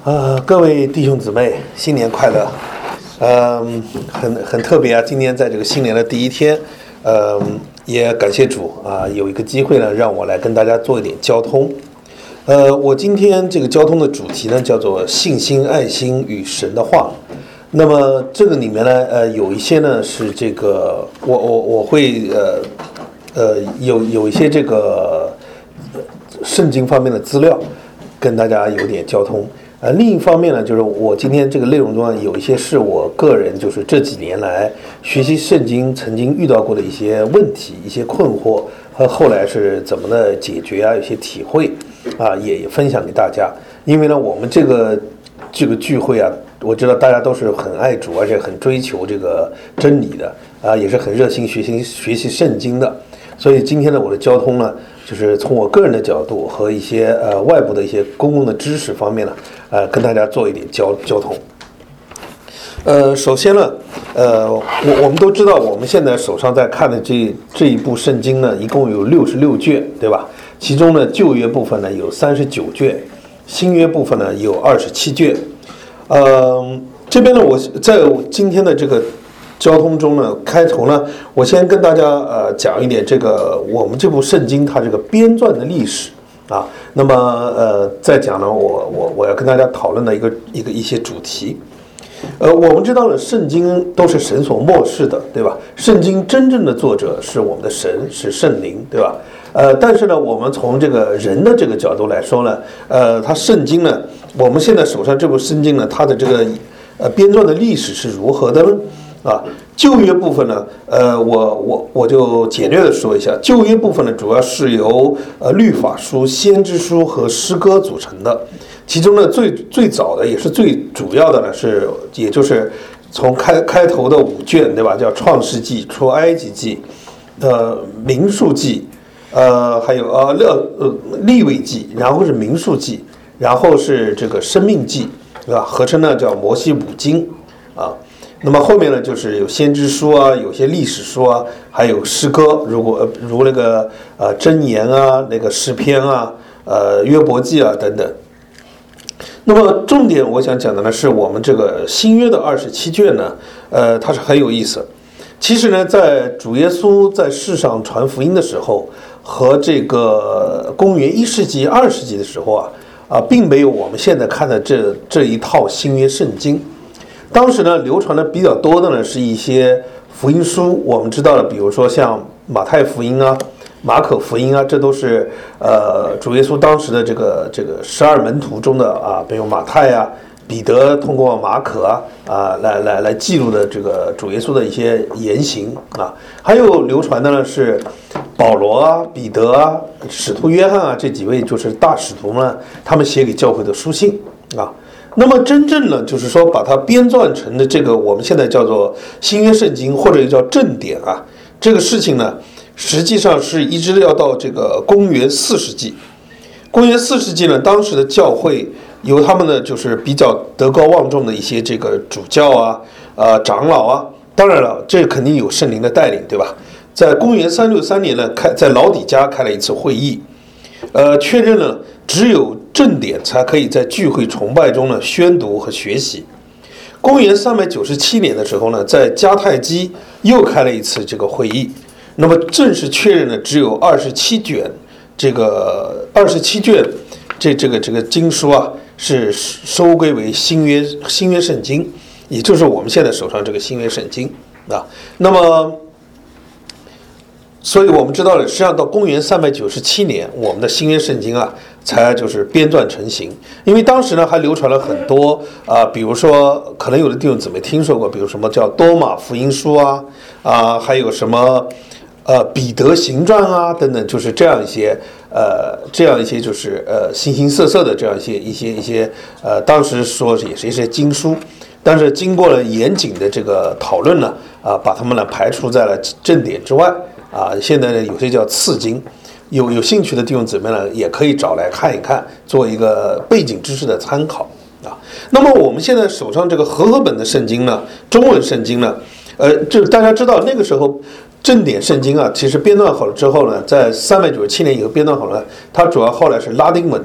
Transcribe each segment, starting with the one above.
各位弟兄姊妹，新年快乐！很特别啊，今天在这个新年的第一天，也感谢主啊，有一个机会呢，让我来跟大家做一点交通。我今天这个交通的主题呢，叫做信心、爱心与神的话。那么这个里面呢，有一些呢是这个，我会有一些这个圣经方面的资料，跟大家有点交通。另一方面呢，就是我今天这个内容中有一些是我个人就是这几年来学习圣经曾经遇到过的一些问题、一些困惑和后来是怎么的解决啊，有些体会啊，也分享给大家。因为呢，我们这个聚会啊，我知道大家都是很爱主，而且很追求这个真理的啊，也是很热心学习圣经的。所以今天呢，我的交通呢，就是从我个人的角度和一些外部的一些公共的知识方面呢，跟大家做一点交通。首先呢，我们都知道，我们现在手上在看的这一部圣经呢，一共有66卷，对吧？其中呢，旧约部分呢有39卷，新约部分呢有27卷。这边呢，我在今天的这个交通中呢，开头呢，我先跟大家讲一点这个我们这部圣经它这个编撰的历史啊。那么再讲呢，我要跟大家讨论的一些主题。我们知道了，圣经都是神所默示的，对吧？圣经真正的作者是我们的神，是圣灵，对吧？但是呢，我们从这个人的这个角度来说呢，它圣经呢，我们现在手上这部圣经呢，它的这个编撰的历史是如何的呢？啊，旧约部分呢，我就简略的说一下，旧约部分呢，主要是由律法书、先知书和诗歌组成的。其中呢，最早的也是最主要的呢，也就是从开头的5卷，对吧？叫创世纪、出埃及记、民数记，还有利未记，然后是民数记，然后是这个生命记，对吧？合称呢叫摩西5经啊。那么后面呢，就是有先知书啊，有些历史书啊，还有诗歌，如那个箴言啊，那个诗篇啊，约伯记啊等等。那么重点我想讲的呢，是我们这个新约的27卷呢，它是很有意思。其实呢，在主耶稣在世上传福音的时候，和这个公元1世纪、2世纪的时候啊，并没有我们现在看的这一套新约圣经。当时呢，流传的比较多的呢，是一些福音书。我们知道的，比如说像马太福音啊、马可福音啊，这都是主耶稣当时的这个12门徒中的啊，比如马太啊、彼得通过马可来记录的这个主耶稣的一些言行啊。还有流传的呢是保罗啊、彼得啊、使徒约翰啊，这几位就是大使徒呢，他们写给教会的书信啊。那么真正呢，就是说把它编撰成的这个我们现在叫做新约圣经，或者叫正典啊，这个事情呢，实际上是一直要到这个公元4世纪。公元4世纪呢，当时的教会由他们的就是比较德高望重的一些这个主教啊、长老啊，当然了，这肯定有圣灵的带领，对吧？在公元363年呢，在老底嘉开了一次会议，确认了只有正典才可以在聚会崇拜中呢宣读和学习。公元397年的时候呢，在迦太基又开了一次这个会议，那么正式确认了只有27卷，这个经书啊是收归为新约圣经，也就是我们现在手上这个新约圣经啊。那么所以我们知道了，实际上到公元397年，我们的新约圣经啊，才就是编撰成型。因为当时呢，还流传了很多比如说，可能有的弟兄姊妹听说过，比如什么叫多马福音书啊，还有什么彼得行传啊等等，就是这样一些就是形形色色的这样一些当时说也是一些经书。但是经过了严谨的这个讨论呢，把它们呢排除在了正典之外。现在呢，有些叫次经，有兴趣的弟兄姊妹呢，也可以找来看一看，做一个背景知识的参考啊。那么我们现在手上这个和合本的圣经呢，中文圣经呢，就大家知道那个时候正典圣经啊，其实编撰好了之后呢，在397年以后编撰好了，它主要后来是拉丁文的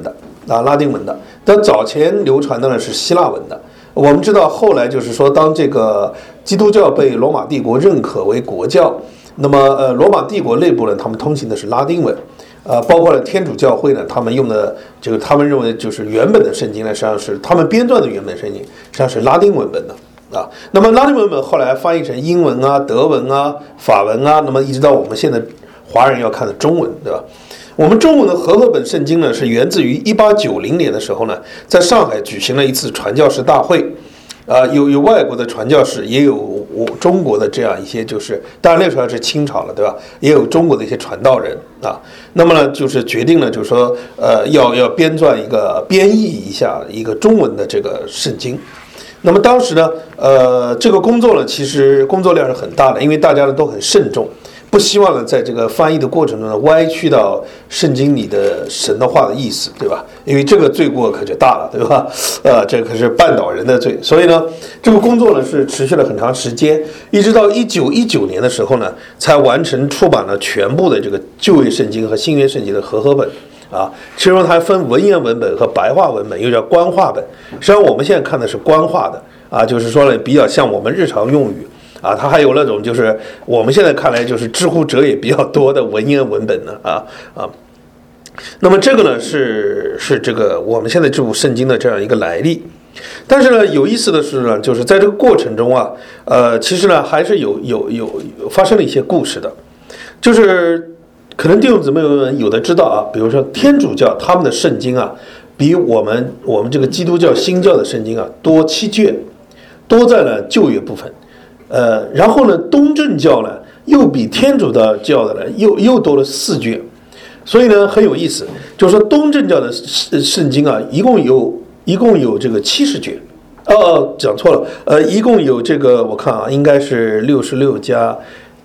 拉丁文的。但早前流传的呢是希腊文的。我们知道后来就是说，当这个基督教被罗马帝国认可为国教，那么罗马帝国内部呢，他们通行的是拉丁文。包括了天主教会呢，他们用的这个，他们认为就是原本的圣经呢，实际上是他们编撰的原本圣经，实际上是拉丁文本的那么拉丁文本后来翻译成英文啊、德文啊、法文啊，那么一直到我们现在华人要看的中文，对吧？我们中文的和合本圣经呢，是源自于1890年的时候呢，在上海举行了一次传教士大会。有外国的传教士，也有我中国的这样一些，就是当然那时候是清朝了，对吧？也有中国的一些传道人那么呢，就是决定了，就是说，要编译一下一个中文的这个圣经。那么当时呢，这个工作呢，其实工作量是很大的，因为大家呢都很慎重。不希望呢，在这个翻译的过程中呢，歪曲到圣经里的神的话的意思，对吧？因为这个罪过可就大了，对吧？这可是绊倒人的罪。所以呢，这个工作呢是持续了很长时间，一直到1919年的时候呢，才完成出版了全部的这个旧约圣经和新约圣经的和合本。其中它还分文言文本和白话文本，又叫官话本。实际上我们现在看的是官话的就是说呢，比较像我们日常用语。它还有那种就是我们现在看来就是知乎者也比较多的文言文本呢那么这个呢是这个我们现在这部圣经的这样一个来历。但是呢，有意思的是呢，就是在这个过程中其实呢还是有发生了一些故事的，就是可能弟兄姊妹们有的知道比如说天主教他们的圣经比我们这个基督教新教的圣经多7卷，多在了旧约部分。然后呢，东正教呢又比天主教的呢又多了4卷，所以呢很有意思，就是说东正教的圣经一共有这个70卷，讲错了，一共有这个我看应该是66加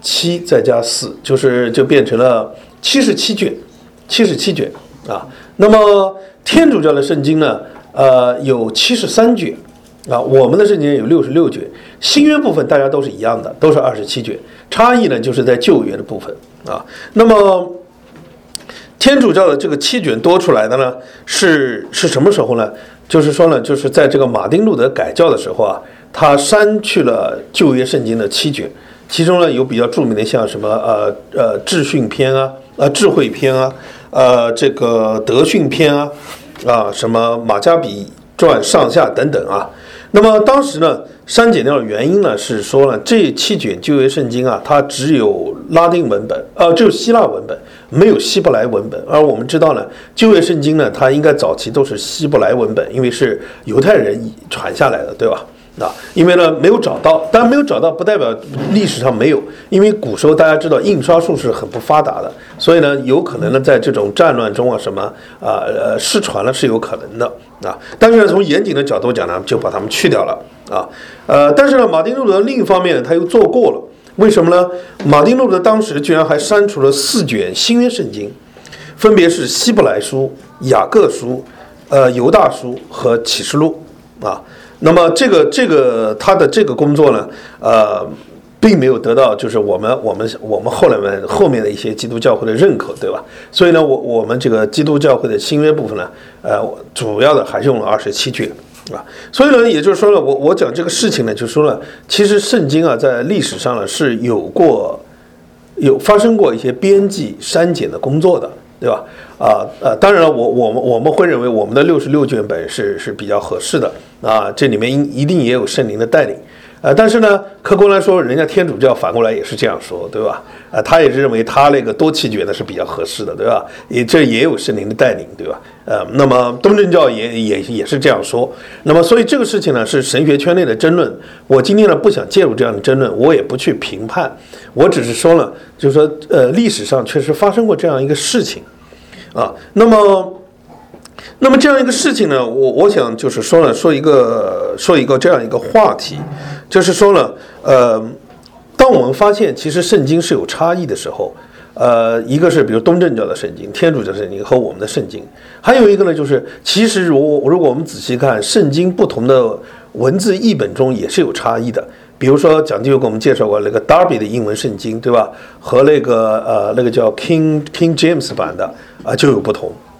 7再加4，就变成了77卷那么天主教的圣经呢有73卷。我们的圣经有66卷，新约部分大家都是一样的，都是27卷，差异呢就是在旧约的部分那么天主教的这个7卷多出来的呢，是什么时候呢？就是说呢，就是在这个马丁路德改教的时候他删去了旧约圣经的7卷，其中呢有比较著名的像什么智训篇智慧篇这个德训篇什么马加比传上下等等那么当时呢，删减掉的原因呢是说呢，这7卷旧约圣经它只有拉丁文本，只有希腊文本，没有希伯来文本。而我们知道呢，旧约圣经呢，它应该早期都是希伯来文本，因为是犹太人传下来的，对吧？因为呢没有找到，当然没有找到不代表历史上没有，因为古时候大家知道印刷术是很不发达的，所以呢有可能呢在这种战乱中什么失传了是有可能的但是呢从严谨的角度讲呢，就把它们去掉了但是呢马丁路德另一方面呢他又做过了，为什么呢？马丁路德当时居然还删除了4卷新约圣经，分别是希伯来书、雅各书、犹大书和启示录那么这个他的这个工作呢，并没有得到就是我们后面的一些基督教会的认可，对吧？所以呢，我们这个基督教会的新约部分呢，主要的还是用了27卷所以呢，也就是说呢，我讲这个事情呢，就是说呢，其实圣经在历史上呢是有发生过一些编辑删减的工作的，对吧？当然了，我们会认为我们的66卷本是比较合适的这里面一定也有圣灵的带领但是呢，客观来说，人家天主教反过来也是这样说，对吧？他也是认为他那个多7卷的是比较合适的，对吧？这也有圣灵的带领，对吧？那么东正教也是这样说。那么所以这个事情呢是神学圈内的争论。我今天呢不想介入这样的争论，我也不去评判，我只是说呢，就是说历史上确实发生过这样一个事情那么这样一个事情呢，我想就是说呢，说一个这样一个话题，就是说呢，当我们发现其实圣经是有差异的时候，一个是比如东正教的圣经、天主教的圣经和我们的圣经，还有一个呢就是其实如果我们仔细看圣经不同的文字译本中也是有差异的。比如说蒋弟兄给我们介绍过那个 Darby 的英文圣经，对吧？和那个叫 King James 版的就有不同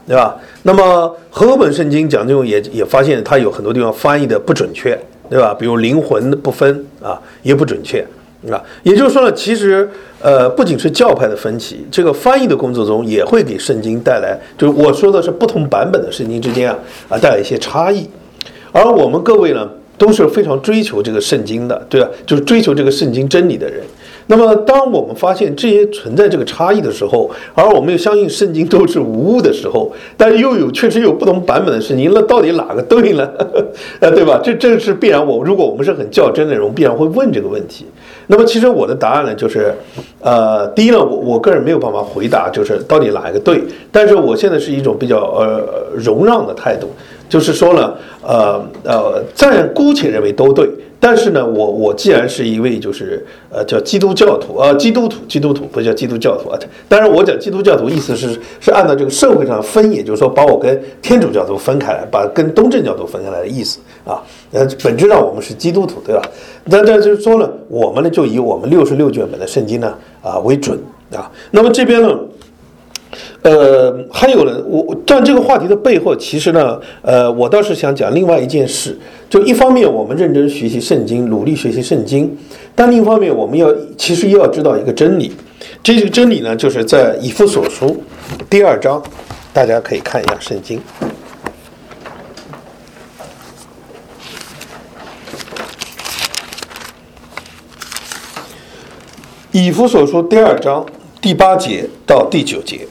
对吧？那么和合本圣经讲这种也发现它有很多地方翻译的不准确，对吧？比如灵魂不分啊，也不准确啊。也就是说呢，其实不仅是教派的分歧，这个翻译的工作中也会给圣经带来，就是我说的是不同版本的圣经之间带来一些差异。而我们各位呢，都是非常追求这个圣经的，对吧？就是追求这个圣经真理的人。那么，当我们发现这些存在这个差异的时候，而我们又相信圣经都是无误的时候，但是确实有不同版本的圣经，那到底哪个对呢？对吧？这是必然。如果我们是很较真的人，我们必然会问这个问题。那么，其实我的答案呢，就是，第一呢，我个人没有办法回答，就是到底哪一个对。但是我现在是一种比较容让的态度，就是说呢，暂姑且认为都对。但是呢，我既然是一位就是叫基督教徒基督徒不叫基督教徒啊。当然我讲基督教徒意思是按照这个社会上分，也就是说把我跟天主教徒分开来，把跟东正教徒分开来的意思啊。本质上我们是基督徒，对吧？但这就是说呢，我们呢就以我们66卷本的圣经呢为准啊。那么这边呢。还有呢，但这个话题的背后，其实呢，我倒是想讲另外一件事，就一方面我们认真学习圣经，努力学习圣经，但另一方面我们其实要知道一个真理，这个真理呢，就是在以弗所书第2章，大家可以看一下圣经。以弗所书第2章第8节到第9节。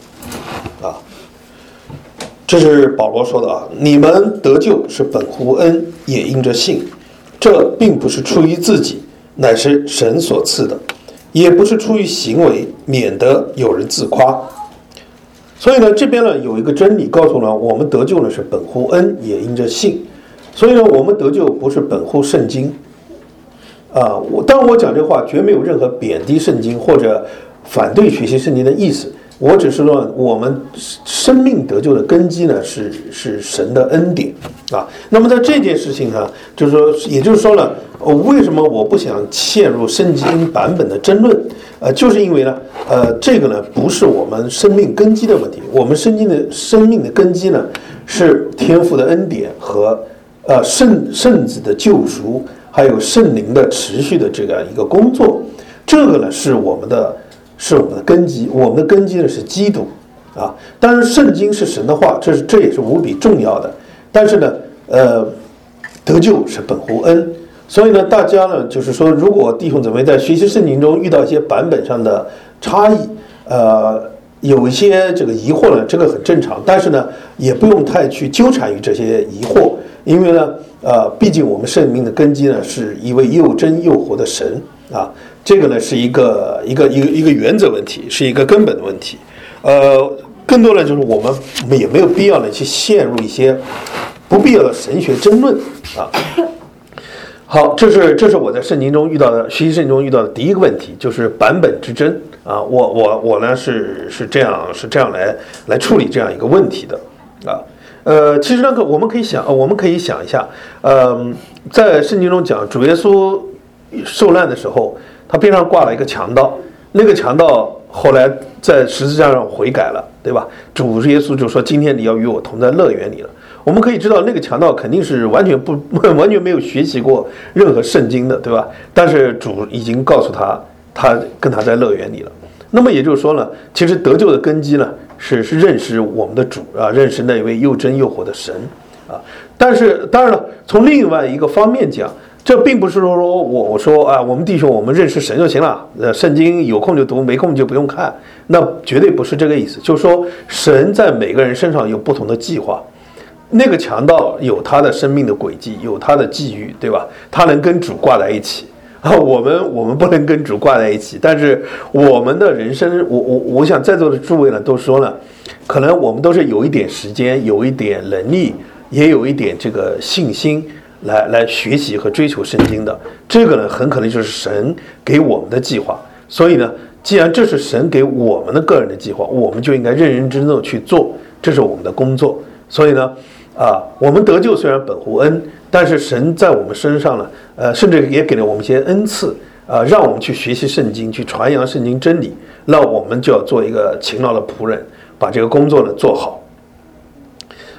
这是保罗说的啊，你们得救是本乎恩，也因着信，这并不是出于自己，乃是神所赐的，也不是出于行为，免得有人自夸。所以呢，这边呢有一个真理告诉了我们得救呢是本乎恩，也因着信。所以呢，我们得救不是本乎圣经当我讲这话绝没有任何贬低圣经或者反对学习圣经的意思。我只是说，我们生命得救的根基呢，是神的恩典啊。那么在这件事情上，就是说，也就是说呢，为什么我不想陷入圣经版本的争论？就是因为呢，这个呢不是我们生命根基的问题，我们生命的根基呢是天父的恩典和圣子的救赎，还有圣灵的持续的这样一个工作，这个呢是我们的根基，我们的根基呢是基督啊。当然，圣经是神的话，这也是无比重要的。但是呢，得救是本乎恩，所以呢，大家呢就是说，如果弟兄姊妹在学习圣经中遇到一些版本上的差异，有一些这个疑惑呢，这个很正常。但是呢，也不用太去纠缠于这些疑惑，因为呢，毕竟我们生命的根基呢是一位又真又活的神啊。这个呢是一个原则问题，是一个根本的问题。更多的就是我们也没有必要呢去陷入一些不必要的神学争论啊。好，这是我在圣经中遇到的，学习圣经中遇到的第一个问题，就是版本之争啊。我呢是这样来处理这样一个问题的啊。其实我们可以想一下，在圣经中讲主耶稣受难的时候，他边上挂了一个强盗，那个强盗后来在十字架上悔改了，对吧？主耶稣就说：“今天你要与我同在乐园里了。”我们可以知道，那个强盗肯定是完全没有学习过任何圣经的，对吧？但是主已经告诉他，他跟他在乐园里了。那么也就是说呢，其实得救的根基呢，是认识我们的主啊，认识那位又真又活的神啊。但是当然了，从另外一个方面讲，这并不是说我说啊，我们弟兄我们认识神就行了，圣经有空就读，没空就不用看，那绝对不是这个意思。就是说，神在每个人身上有不同的计划。那个强盗有他的生命的轨迹，有他的际遇，对吧？他能跟主挂在一起啊，我们不能跟主挂在一起。但是我们的人生，我想在座的诸位呢，都说了，可能我们都是有一点时间，有一点能力，也有一点这个信心来学习和追求圣经的。这个呢，很可能就是神给我们的计划。所以呢，既然这是神给我们的个人的计划，我们就应该认认真真的去做，这是我们的工作。所以呢，我们得救虽然本乎恩，但是神在我们身上呢，甚至也给了我们一些恩赐，让我们去学习圣经，去传扬圣经真理。那我们就要做一个勤劳的仆人，把这个工作呢做好。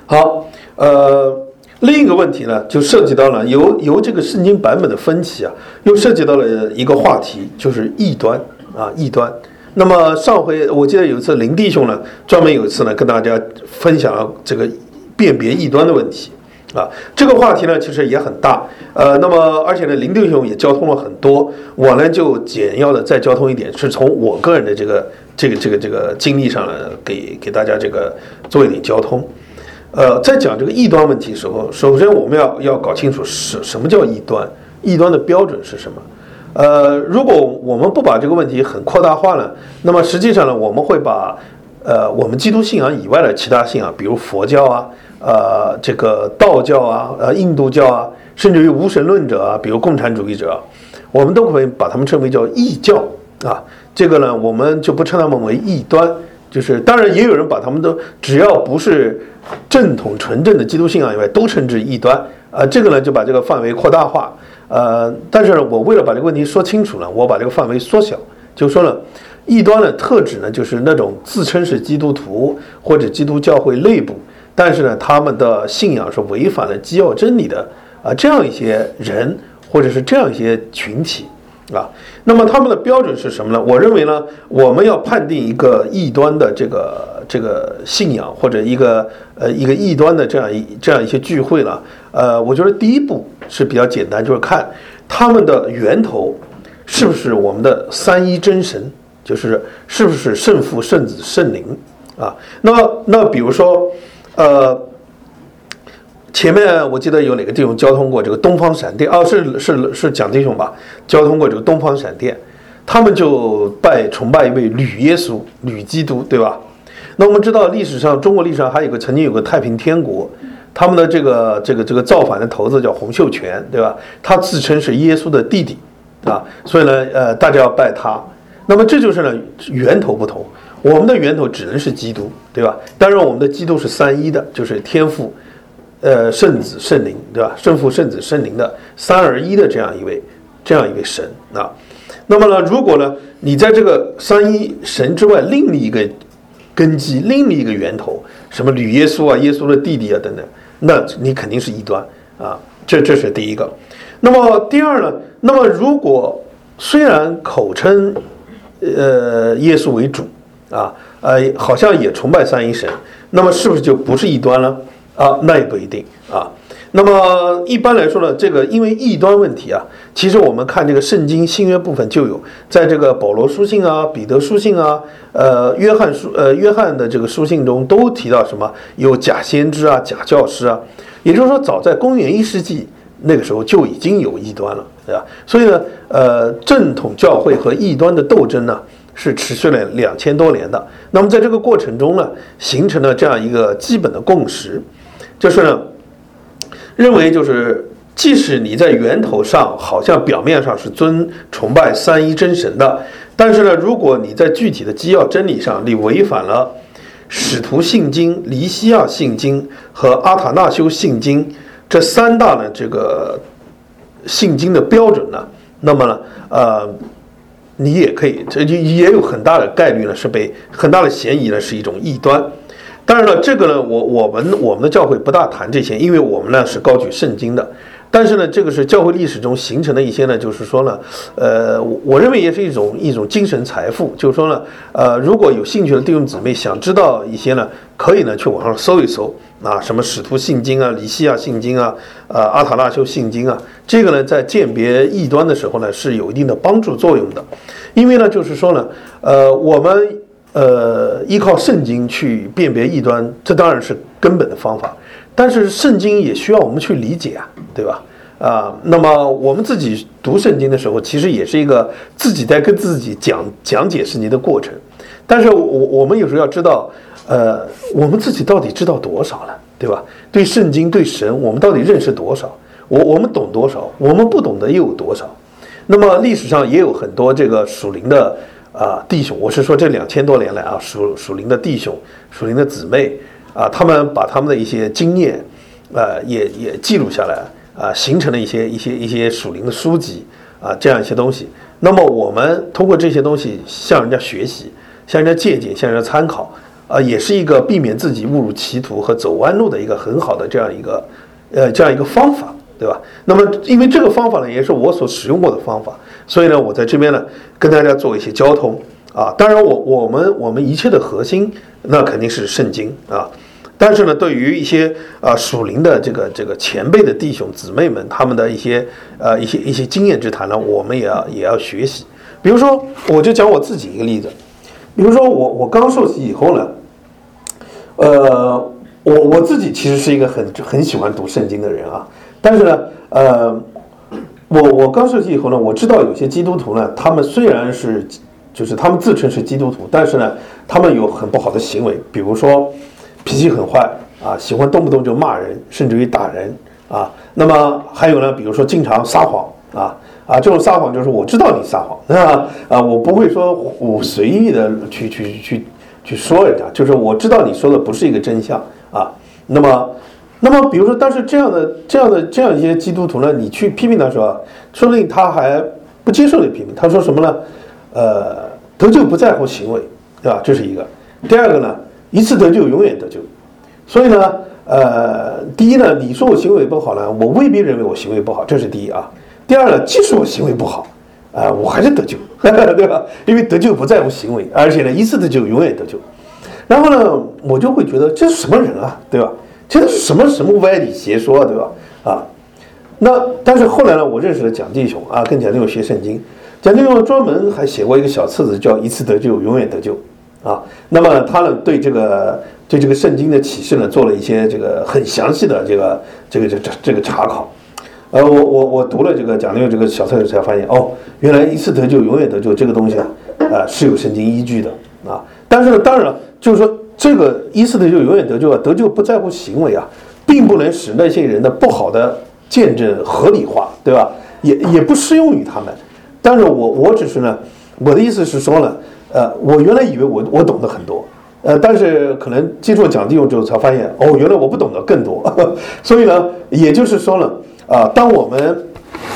好，另一个问题呢，就涉及到了由这个圣经版本的分歧啊，又涉及到了一个话题，就是异端啊，异端。那么上回我记得有一次林弟兄呢，专门有一次呢跟大家分享了这个辨别异端的问题啊，这个话题呢其实也很大，那么而且呢林弟兄也交通了很多，我呢就简要的再交通一点，是从我个人的这个经历上呢给大家这个做一点交通。在讲这个异端问题的时候，首先我们要搞清楚什么叫异端，异端的标准是什么。如果我们不把这个问题很扩大化呢，那么实际上呢，我们会把我们基督信仰以外的其他信仰，比如佛教啊，这个道教啊，印度教啊，甚至于无神论者啊，比如共产主义者，我们都可以把他们称为叫异教啊。这个呢，我们就不称他们为异端。就是当然也有人把他们都只要不是正统纯正的基督信仰以外都称之异端这个呢就把这个范围扩大化但是呢我为了把这个问题说清楚呢，我把这个范围缩小，就说了异端的特指呢就是那种自称是基督徒或者基督教会内部，但是呢他们的信仰是违反了基要真理的这样一些人或者是这样一些群体那么他们的标准是什么呢？我认为呢，我们要判定一个异端的这个信仰或者一个异端的这样一些聚会了，我觉得第一步是比较简单，就是看他们的源头是不是我们的三一真神，就是是不是圣父、圣子、圣灵那比如说前面我记得有哪个弟兄交通过这个东方闪电是蒋弟兄吧，交通过这个东方闪电，他们就崇拜一位吕耶稣、吕基督，对吧？那我们知道历史上中国历史上还曾经有个太平天国，他们的这个造反的头子叫洪秀全，对吧？他自称是耶稣的弟弟所以呢大家要拜他。那么这就是呢源头不同，我们的源头只能是基督，对吧？当然我们的基督是三一的，就是天父圣子圣灵，对吧？圣父圣子圣灵的三而一的这样一位神那么呢，如果呢你在这个三一神之外另立一个根基，另立一个源头，什么吕耶稣啊、耶稣的弟弟啊等等，那你肯定是异端这是第一个。那么第二呢，那么如果虽然口称耶稣为主好像也崇拜三一神，那么是不是就不是异端了？那也不一定那么一般来说呢，这个因为异端问题其实我们看这个圣经新约部分就有，在这个保罗书信彼得书信约翰的这个书信中都提到什么有假先知假教师也就是说早在公元1世纪那个时候就已经有异端了，对吧？所以呢正统教会和异端的斗争呢是持续了2000多年的。那么在这个过程中呢，形成了这样一个基本的共识，就是呢，认为就是即使你在源头上好像表面上是崇拜三一真神的，但是呢，如果你在具体的基要真理上你违反了使徒信经、黎西亚信经和阿塔纳修信经这三大呢这个信经的标准呢，那么呢你也可以，这也有很大的概率呢，很大的嫌疑呢，是一种异端。当然了，这个呢，我们的教会不大谈这些，因为我们呢是高举圣经的。但是呢，这个是教会历史中形成的一些呢，就是说呢，我认为也是一种精神财富。就是说呢，如果有兴趣的弟兄姊妹想知道一些呢，可以呢去网上搜一搜什么使徒信经黎西亚信经阿塔纳修信经这个呢在鉴别异端的时候呢是有一定的帮助作用的。因为呢就是说呢我们依靠圣经去辨别异端，这当然是根本的方法，但是圣经也需要我们去理解对吧？那么我们自己读圣经的时候，其实也是一个自己在跟自己讲解圣经的过程。但是我们有时候要知道，我们自己到底知道多少了，对吧？对圣经、对神，我们到底认识多少？我们懂多少？我们不懂的又有多少？那么历史上也有很多这个属灵的弟兄，我是说这2000多年来属灵的弟兄、属灵的姊妹他们把他们的一些经验也记录下来形成了一些属灵的书籍这样一些东西。那么我们通过这些东西向人家学习，向人家借鉴，向人家参考也是一个避免自己误入歧途和走弯路的一个很好的这样一个方法，对吧？那么因为这个方法呢，也是我所使用过的方法，所以呢，我在这边呢跟大家做一些交通啊。当然我们一切的核心那肯定是圣经啊。但是呢，对于一些属灵的这个前辈的弟兄姊妹们，他们的一些经验之谈呢，我们也要学习。比如说，我就讲我自己一个例子。比如说我刚受洗以后呢，我自己其实是一个很喜欢读圣经的人啊。但是呢，我刚受洗以后呢，我知道有些基督徒呢，他们虽然是就是他们自称是基督徒，但是呢，他们有很不好的行为，比如说脾气很坏啊，喜欢动不动就骂人，甚至于打人啊。那么还有呢，比如说经常撒谎这种撒谎就是我知道你撒谎我不会说我随意的去说人家，就是我知道你说的不是一个真相啊。那么比如说，但是这样一些基督徒呢，你去批评他说不定他还不接受你批评，他说什么呢？得救不在乎行为，对吧？这是一个。第二个呢？一次得救，永远得救。所以呢，第一呢，你说我行为不好呢，我未必认为我行为不好，这是第一啊。第二呢，即使我行为不好，我还是得救，对吧？因为得救不在乎行为，而且呢，一次得救，永远得救。然后呢，我就会觉得这是什么人啊，对吧？这是什么歪理邪说啊，对吧？但是后来呢，我认识了蒋弟兄啊，跟蒋弟兄学圣经，蒋弟兄专门还写过一个小册子，叫《一次得救，永远得救》。那么他呢对这个圣经的启示呢做了一些这个很详细的这个查考。我读了这个讲的这个小册子才发现，原来一次得救永远得救这个东西是有圣经依据的啊。但是呢，当然了，就是说这个一次得救永远得救得救不在乎行为并不能使那些人的不好的见证合理化，对吧？也不适用于他们。但是我只是呢，我的意思是说呢。我原来以为我懂得很多，但是可能接触讲弟兄之后才发现，原来我不懂得更多。所以呢，也就是说呢，当我们，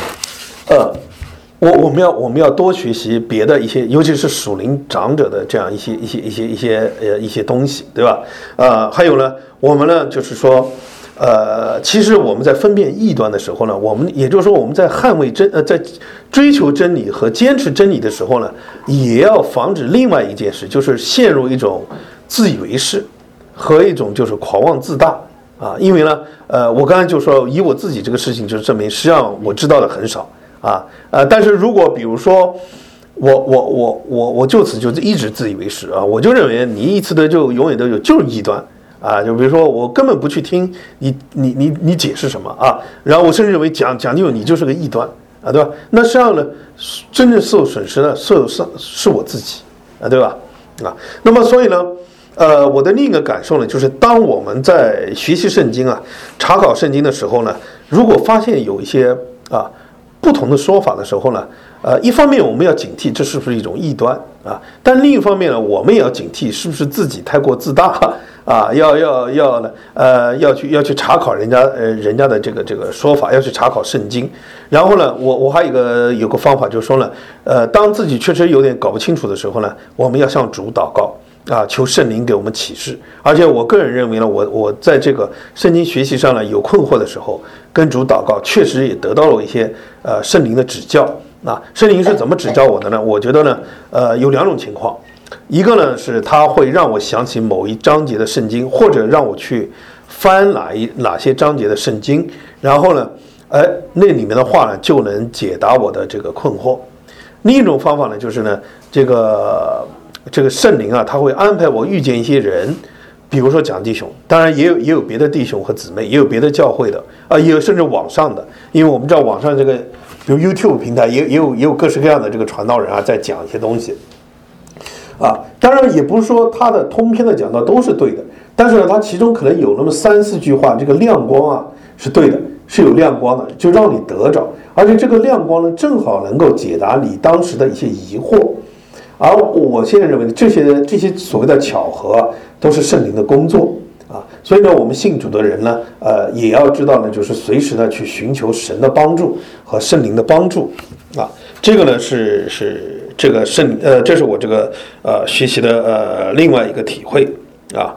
我们要多学习别的一些，尤其是属灵长者的这样一些东西，对吧？还有呢，我们呢就是说。其实我们在分辨异端的时候呢，也就是说我们在捍卫在追求真理和坚持真理的时候呢，也要防止另外一件事，就是陷入一种自以为是和一种就是狂妄自大因为呢，我刚才就说以我自己这个事情就证明，实际上我知道的很少但是如果比如说我就此就一直自以为是我就认为你一次得救永远得救就是异端。就比如说我根本不去听你解释什么然后我甚至认为讲弟兄你就是个异端对吧？那实际上呢，真正受损失的是我自己对吧？那么所以呢，我的另一个感受呢，就是当我们在学习圣经查考圣经的时候呢，如果发现有一些不同的说法的时候呢，一方面我们要警惕这是不是一种异端但另一方面呢，我们也要警惕是不是自己太过自大要去查考人家的这个说法，要去查考圣经。然后呢，我还有个方法，就是说呢，当自己确实有点搞不清楚的时候呢，我们要向主祷告求圣灵给我们启示。而且我个人认为呢，我在这个圣经学习上呢有困惑的时候，跟主祷告，确实也得到了一些圣灵的指教。圣灵是怎么指教我的呢？我觉得呢，有两种情况。一个呢是他会让我想起某一章节的圣经，或者让我去翻哪些章节的圣经，然后呢，那里面的话呢就能解答我的这个困惑。另一种方法呢就是呢，这个圣灵他会安排我遇见一些人，比如说讲弟兄，当然也有别的弟兄和姊妹，也有别的教会的也有甚至网上的，因为我们知道网上这个比如 YouTube 平台也有各式各样的这个传道人在讲一些东西。当然也不是说他的通篇的讲道都是对的，但是呢，他其中可能有那么3-4句话，这个亮光是对的，是有亮光的，就让你得着，而且这个亮光呢，正好能够解答你当时的一些疑惑。而我现在认为这些所谓的巧合都是圣灵的工作所以呢，我们信主的人呢，也要知道呢，就是随时呢去寻求神的帮助和圣灵的帮助这个呢是这个这是我这个学习的另外一个体会啊，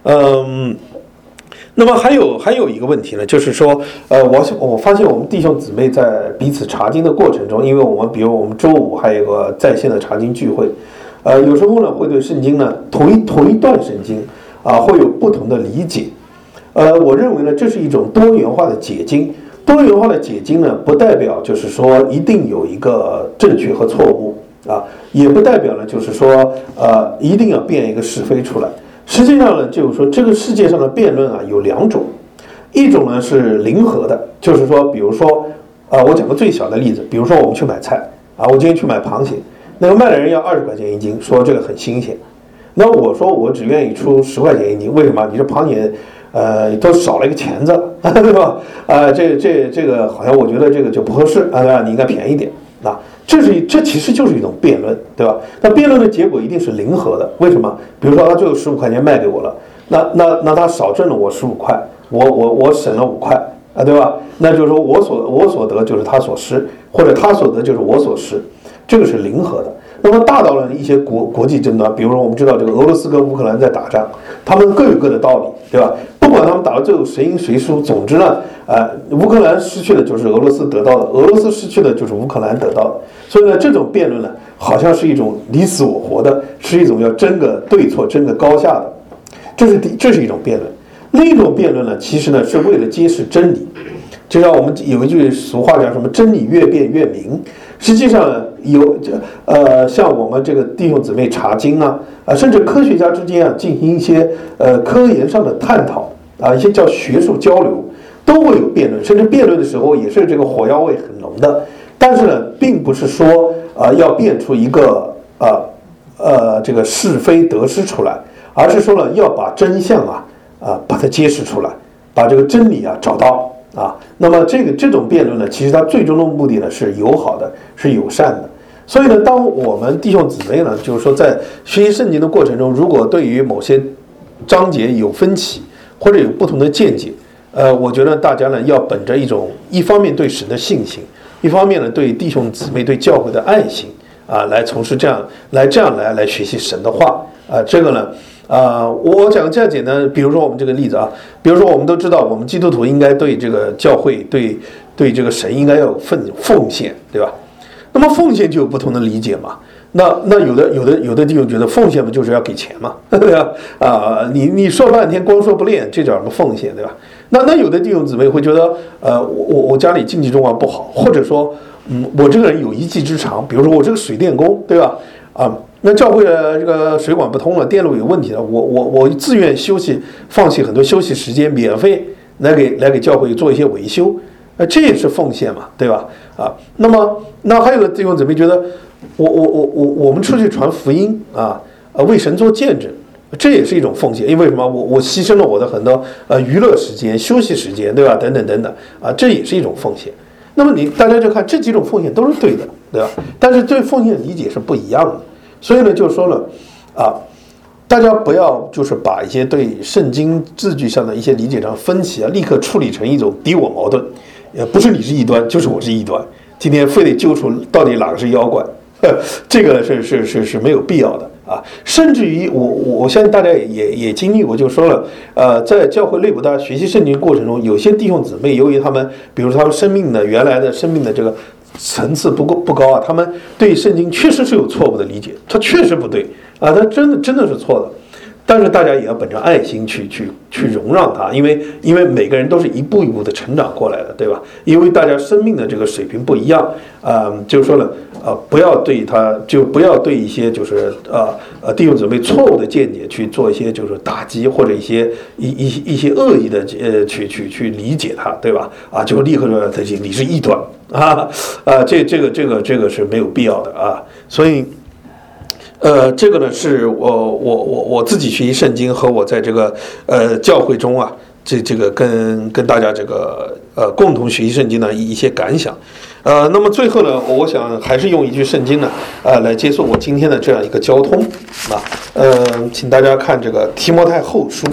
那么还有一个问题呢，就是说，我发现我们弟兄姊妹在彼此查经的过程中，因为比如我们周五还有个在线的查经聚会，有时候呢会对圣经呢同一段圣经会有不同的理解，我认为呢这是一种多元化的解经。多元化的解经呢，不代表就是说一定有一个正确和错误也不代表呢就是说一定要辩一个是非出来。实际上呢，就是说这个世界上的辩论有两种，一种呢是零和的，就是说，比如说我讲个最小的例子，比如说我们去买菜我今天去买螃蟹，那个卖的人要20块钱一斤，说这个很新鲜，那我说我只愿意出10块钱一斤，为什么？你这螃蟹都少了一个钳子，对吧？这个好像我觉得这个就不合适对吧？你应该便宜一点这其实就是一种辩论，对吧？那辩论的结果一定是零和的，为什么？比如说他最后15块钱卖给我了，那他少挣了我15块，我省了5块对吧？那就是说我所得就是他所失，或者他所得就是我所失，这个是零和的。那么大到了一些国际争端，比如说我们知道这个俄罗斯跟乌克兰在打仗，他们各有各的道理，对吧？不管他们打到最后谁赢谁输，总之呢，乌克兰失去的就是俄罗斯得到的，俄罗斯失去的就是乌克兰得到的。所以呢，这种辩论呢，好像是一种你死我活的，是一种要争个对错、争个高下的，这是一种辩论。另一种辩论呢，其实呢是为了揭示真理，就像我们有一句俗话叫什么"真理越辩越明"。实际上呢，像我们这个弟兄姊妹查经甚至科学家之间进行一些科研上的探讨一些叫学术交流，都会有辩论，甚至辩论的时候也是这个火药味很浓的。但是呢，并不是说要辩出一个这个是非得失出来，而是说呢要把真相把它揭示出来，把这个真理找到那么这种辩论呢，其实它最终的目的呢是友好的，是友善的。所以呢，当我们弟兄姊妹呢，就是说在学习圣经的过程中，如果对于某些章节有分歧或者有不同的见解，我觉得大家呢要本着一方面对神的信心，一方面呢对弟兄姊妹对教会的爱心来从事这样来学习神的话这个呢。我讲这样简单，比如说我们这个例子比如说我们都知道，我们基督徒应该对这个教会、对这个神应该要有奉献，对吧？那么奉献就有不同的理解嘛。那有的弟兄觉得奉献不就是要给钱嘛，对吧？你说半天光说不练，这叫什么奉献，对吧？那有的弟兄姊妹会觉得，我家里经济状况不好，或者说，我这个人有一技之长，比如说我这个水电工，对吧？那教会的这个水管不通了，电路有问题了，我自愿放弃很多休息时间，免费来给教会做一些维修，这也是奉献嘛，对吧？那还有的弟兄姊妹觉得，我们出去传福音为神做见证，这也是一种奉献，因为什么？我牺牲了我的很多娱乐时间、休息时间，对吧？等等这也是一种奉献。那么大家就看这几种奉献都是对的，对吧？但是对奉献的理解是不一样的。所以呢，就说了大家不要就是把一些对圣经字句上的一些理解上分歧立刻处理成一种敌我矛盾，不是你是异端，就是我是异端，今天非得揪出到底哪个是妖怪，这个呢是没有必要的甚至于我相信大家也经历过，就说了在教会内部大家学习圣经过程中，有些弟兄姊妹由于他们比如他们原来的生命的这个层次不高他们对圣经确实是有错误的理解，他确实不对他真的是错的。但是大家也要本着爱心去容让他，因为每个人都是一步一步的成长过来的，对吧？因为大家生命的这个水平不一样就是说呢不要对一些就是弟兄姊妹错误的见解去做一些就是打击，或者一些恶意的去理解他，对吧？就立刻说你是异端这个是没有必要的所以这个呢是我自己学习圣经和我在这个教会中这个跟大家这个共同学习圣经的一些感想那么最后呢，我想还是用一句圣经呢来结束我今天的这样一个交通请大家看这个提摩太后书。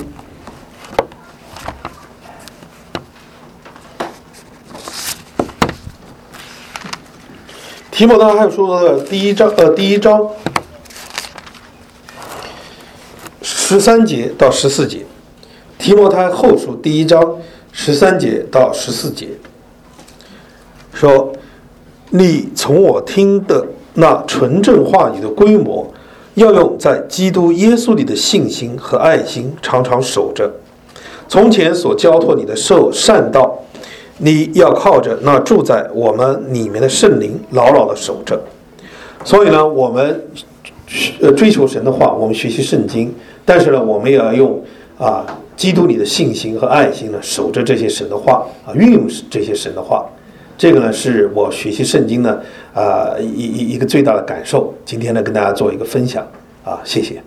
提摩太后书的第一章 13节到14节，提摩太后书第1章13节到14节，说：你从我听的那纯正话语的规模，要用在基督耶稣里的信心和爱心常常守着。从前所交托你的善道，你要靠着那住在我们里面的圣灵牢牢的守着。所以呢，我们追求神的话，我们学习圣经，但是呢，我们也要用基督里的信心和爱心呢，守着这些神的话运用这些神的话。这个呢，是我学习圣经呢一个最大的感受。今天呢，跟大家做一个分享谢谢。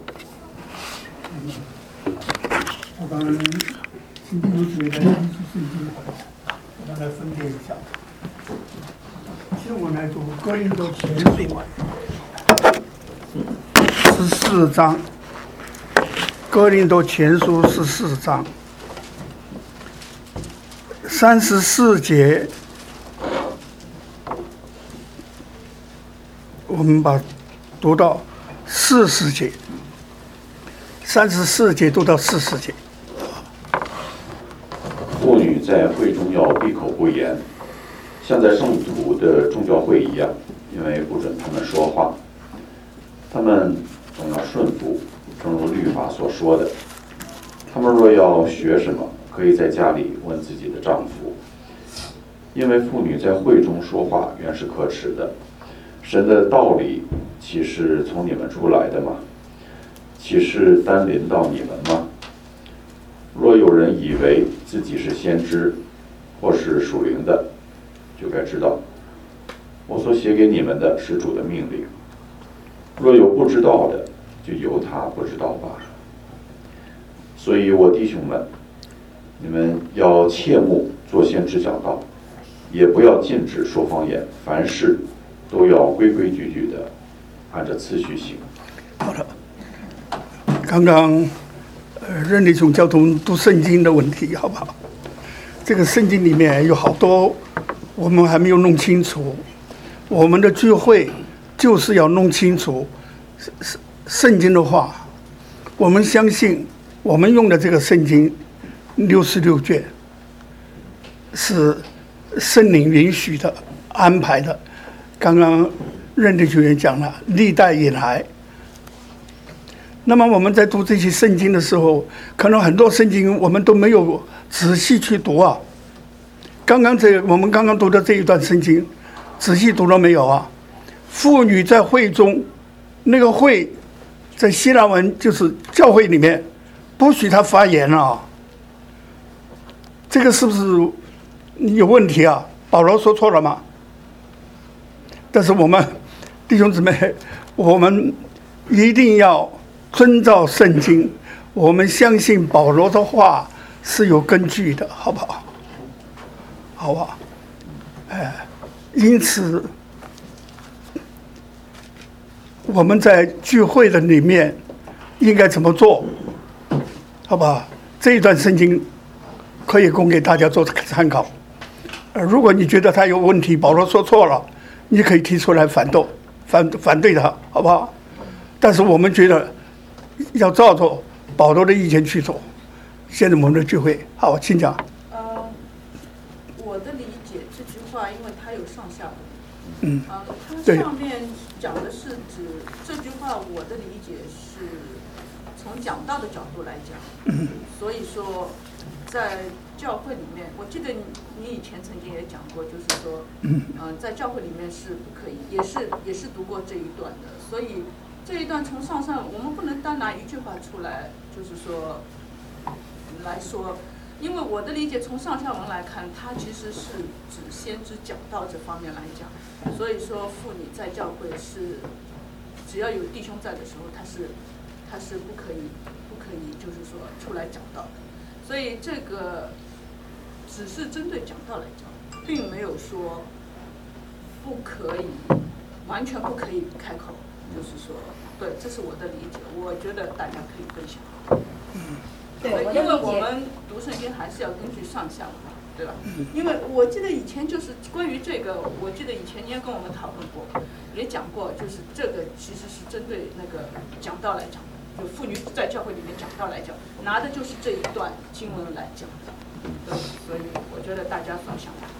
我们今天有几位来研究圣经，我们来分辨一下。先我来读哥林多前书14章，哥林多前书14章34节，我们把读到40节，34节读到40节。 妇女在会中要闭口不言，像在圣徒的众教会一样，因为不准他们说话。他们总要顺服，正如律法所说的。他们若要学什么，可以在家里问自己的丈夫，因为妇女在会中说话原是可耻的。神的道理岂是从你们出来的吗？岂是单临到你们吗？若有人以为自己是先知，或是属灵的，就该知道，我所写给你们的是主的命令。若有不知道的，就由他不知道罢了。所以我弟兄们，你们要切莫做先知讲道，也不要禁止说方言，凡事都要规规矩矩的按着次序行。 好的，刚刚任弟兄交通读圣经的问题，好不好？这个圣经里面有好多我们还没有弄清楚，我们的聚会就是要弄清楚圣经的话。我们相信我们用的这个圣经66卷是圣灵允许的、安排的。刚刚任弟兄也讲了，历代以来。那么我们在读这些圣经的时候，可能很多圣经我们都没有仔细去读啊。我们刚刚读的这一段圣经，仔细读了没有啊？妇女在会中，那个会在希腊文就是教会里面，不许她发言啊。这个是不是有问题啊？保罗说错了吗？但是我们弟兄姊妹，我们一定要遵照圣经，我们相信保罗的话是有根据的，好不好？好不好？因此我们在聚会的里面应该怎么做，好不好？这一段圣经可以供给大家做参考。如果你觉得他有问题，保罗说错了，你可以提出来反对他，好不好？但是我们觉得要照着保罗的意见去做。现在我们的聚会，好，请讲。 我的理解这句话，因为它有上下文。它上面讲的是指这句话，我的理解是从讲道的角度来讲。所以说，在教会里面，我记得你以前曾经也讲过，就是说，在教会里面是不可以，也是读过这一段的。所以这一段从上，我们不能单拿一句话出来，就是说来说。因为我的理解，从上下文来看，它其实是指先知讲道这方面来讲。所以说，妇女在教会是，只要有弟兄在的时候，她是不可以，就是说出来讲道的。所以这个只是针对讲道来讲，并没有说不可以，完全不可以开口。就是说，对，这是我的理解，我觉得大家可以分享。对，因为我们读圣经还是要根据上下文，对吧？因为我记得以前就是关于这个，我记得以前你也跟我们讨论过，也讲过，就是这个其实是针对那个讲道来讲的。 就妇女在教会里面讲道来讲，拿的就是这一段经文来讲的，所以我觉得大家分享吧。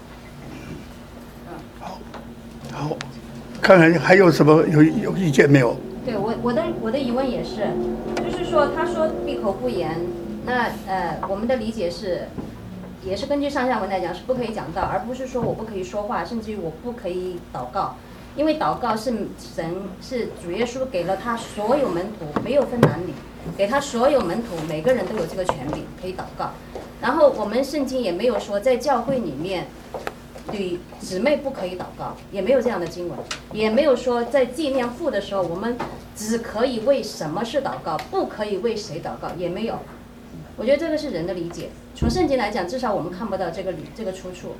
好，看看还有什么有意见没有？ 对我的疑问也是，就是说他说闭口不言，那我们的理解是，也是根据上下文来讲是不可以讲道，而不是说我不可以说话，甚至于我不可以祷告，因为祷告是主耶稣给了他所有门徒，没有分男女，给他所有门徒每个人都有这个权利可以祷告。然后我们圣经也没有说在教会里面女姊妹不可以祷告，也没有这样的经文，也没有说在纪念父的时候我们只可以为什么是祷告，不可以为谁祷告，也没有。我觉得这个是人的理解，从圣经来讲，至少我们看不到这个出处。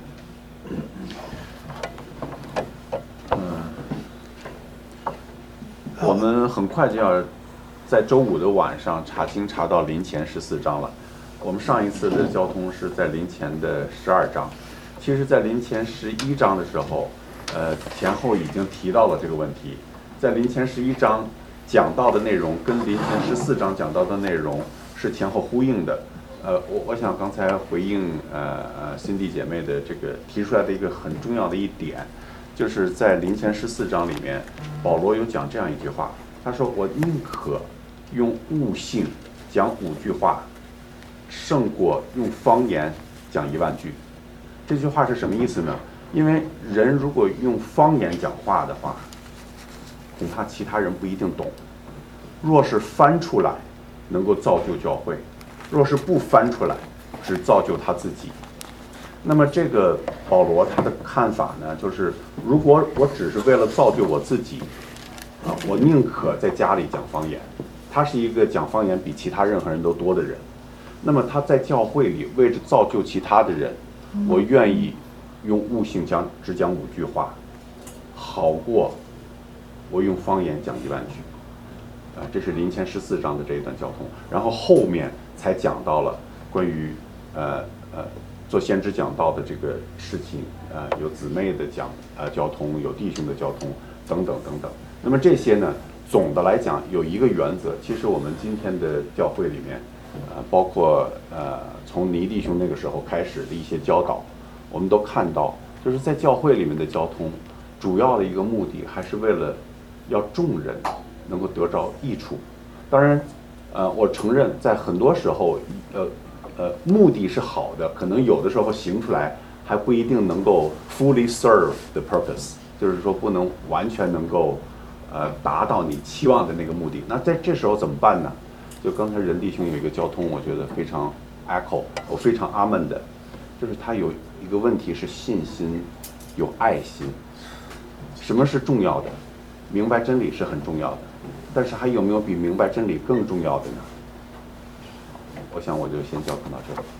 我们很快就要在周五的晚上查经查到临前14章了。我们上一次的交通是在临前的12章。其实，在临前11章的时候，前后已经提到了这个问题。在临前11章讲到的内容跟临前14章讲到的内容是前后呼应的。我想刚才回应辛蒂姐妹的这个提出来的一个很重要的一点，就是在临前14章里面，保罗有讲这样一句话，他说：“我宁可用悟性讲5句话，胜过用方言讲1万句。”这句话是什么意思呢？因为人如果用方言讲话的话，恐怕其他人不一定懂。若是翻出来，能够造就教会；若是不翻出来，只造就他自己。那么这个保罗他的看法呢，就是如果我只是为了造就我自己，我宁可在家里讲方言。他是一个讲方言比其他任何人都多的人。那么他在教会里为着造就其他的人，我愿意用悟性只讲5句话，好过我用方言讲1万句。这是临前14章的这一段交通，然后后面才讲到了关于做先知讲道的这个事情，有姊妹的交通，有弟兄的交通等等等等。那么这些呢，总的来讲有一个原则，其实我们今天的教会里面，包括从倪弟兄那个时候开始的一些教导，我们都看到，就是在教会里面的交通，主要的一个目的还是为了要众人能够得着益处。当然，我承认在很多时候，目的是好的，可能有的时候行出来还不一定能够 fully serve the purpose， 就是说不能完全能够达到你期望的那个目的。那在这时候怎么办呢？就刚才任弟兄有一个交通，我觉得非常 echo， 我非常阿门的，就是他有一个问题是信心，有爱心。什么是重要的？明白真理是很重要的，但是还有没有比明白真理更重要的呢？我想我就先交谈到这里。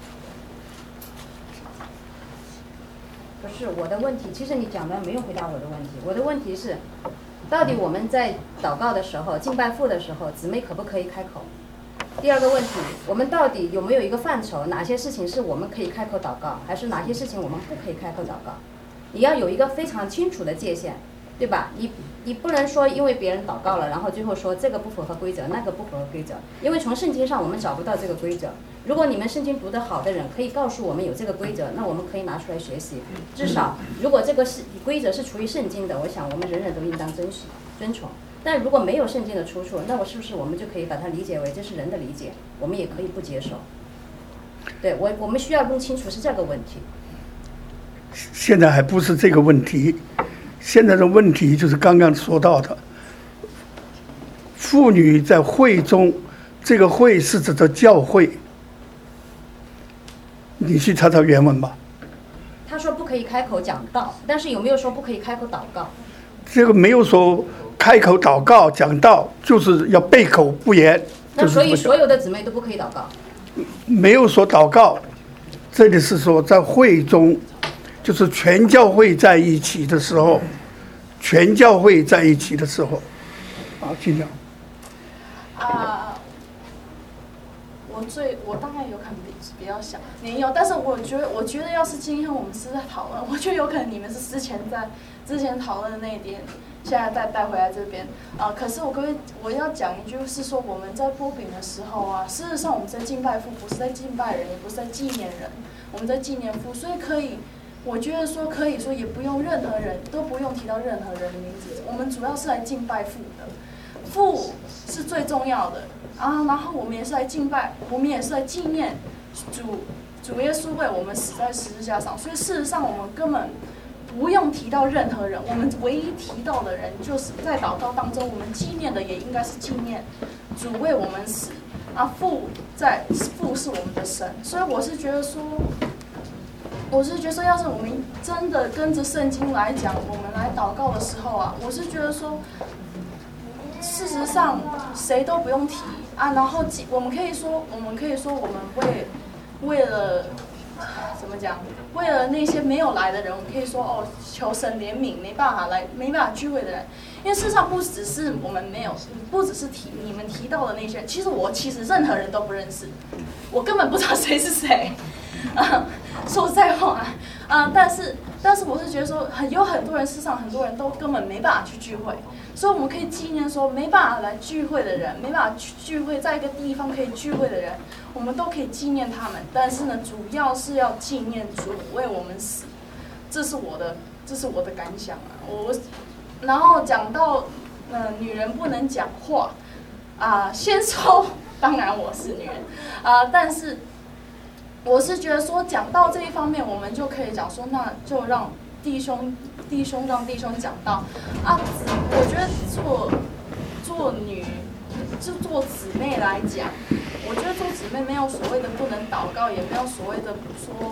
不是我的问题，其实你讲的没有回答我的问题。我的问题是，到底我们在祷告的时候、敬拜父的时候，姊妹可不可以开口？第二个问题，我们到底有没有一个范畴，哪些事情是我们可以开口祷告，还是哪些事情我们不可以开口祷告？你要有一个非常清楚的界限，对吧？你不能说因为别人祷告了，然后最后说这个不符合规则，那个不符合规则，因为从圣经上我们找不到这个规则。如果你们圣经读得好的人可以告诉我们有这个规则，那我们可以拿出来学习。至少如果这个规则是出于圣经的，我想我们人人都应当遵从。但如果没有圣经的出处，那是不是我们就可以把它理解为这是人的理解，我们也可以不接受？对，我们需要弄清楚是这个问题。 现在还不是这个问题，现在的问题就是刚刚说到的，妇女在会中，这个会是指的教会，你去查查原文吧。 他说不可以开口讲道，但是有没有说不可以开口祷告？ 这个没有说开口祷告讲道，就是要闭口不言。 那所以所有的姊妹都不可以祷告？ 没有说祷告，这里是说在会中，就是全教会在一起的时候，全教会在一起的时候，尽量。 我大概有看比较小年幼，但是我觉得要是今天我们是在讨论，我觉得有可能你们是之前讨论的那一点，现在带回来这边可是我要讲一句是说，我们在播饼的时候啊，事实上我们在敬拜父，不是在敬拜人，也不是在纪念人，我们在纪念父，所以我觉得说可以说也不用任何人都不用提到任何人的名字，我们主要是来敬拜父的，父是最重要的然后我们也是来敬拜，我们也是来纪念主耶稣为我们死在十字架上，所以事实上我们根本不用提到任何人，我们唯一提到的人就是在祷告当中，我们纪念的也应该是纪念主为我们死父是我们的神，所以我是觉得说，要是我们真的跟着圣经来讲，我们来祷告的时候我是觉得说，事实上谁都不用提然后我们可以说我们为了怎么讲？为了那些没有来的人，我们可以说求神怜悯，没办法聚会的人，因为事实上不只是我们没有，不只是你们提到的那些人，其实任何人都不认识，我根本不知道谁是谁说实在话但是我是觉得说，有很多人，事实上很多人都根本没办法去聚会，所以我们可以纪念说，没办法来聚会的人，没办法聚会在一个地方可以聚会的人，我们都可以纪念他们。但是呢，主要是要纪念主为我们死，这是我的感想然后讲到女人不能讲话先说，当然我是女人但是我是觉得说，讲到这一方面，我们就可以讲说，那就让弟兄讲到我觉得做姊妹来讲，我觉得做姊妹没有所谓的不能祷告，也没有所谓的说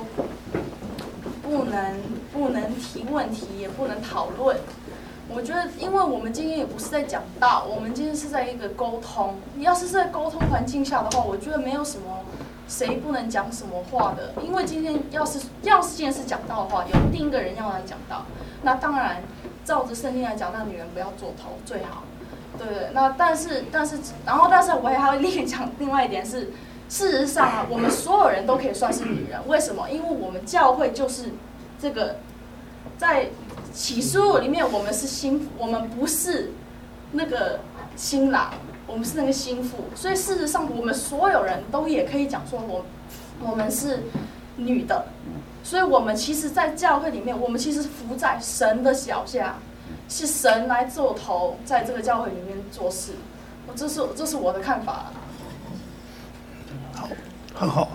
不能提问题，也不能讨论。我觉得，因为我们今天也不是在讲道，我们今天是在一个沟通。你要是在沟通环境下的话，我觉得没有什么谁不能讲什么话的。因为今天要是今天是讲道的话，有另一个人要来讲道，那当然照着圣经来讲，那女人不要做头最好，对不对？那但是我还要讲另外一点是，事实上我们所有人都可以算是女人。为什么？因为我们教会就是这个在启示录里面，我们是新妇，我们不是那个新郎，我们是那个新妇。所以事实上，我们所有人都也可以讲说，我们是女的。所以我们其实，在教会里面，我们其实服在神的脚下，是神来做头，在这个教会里面做事。这是我的看法。 好，很好，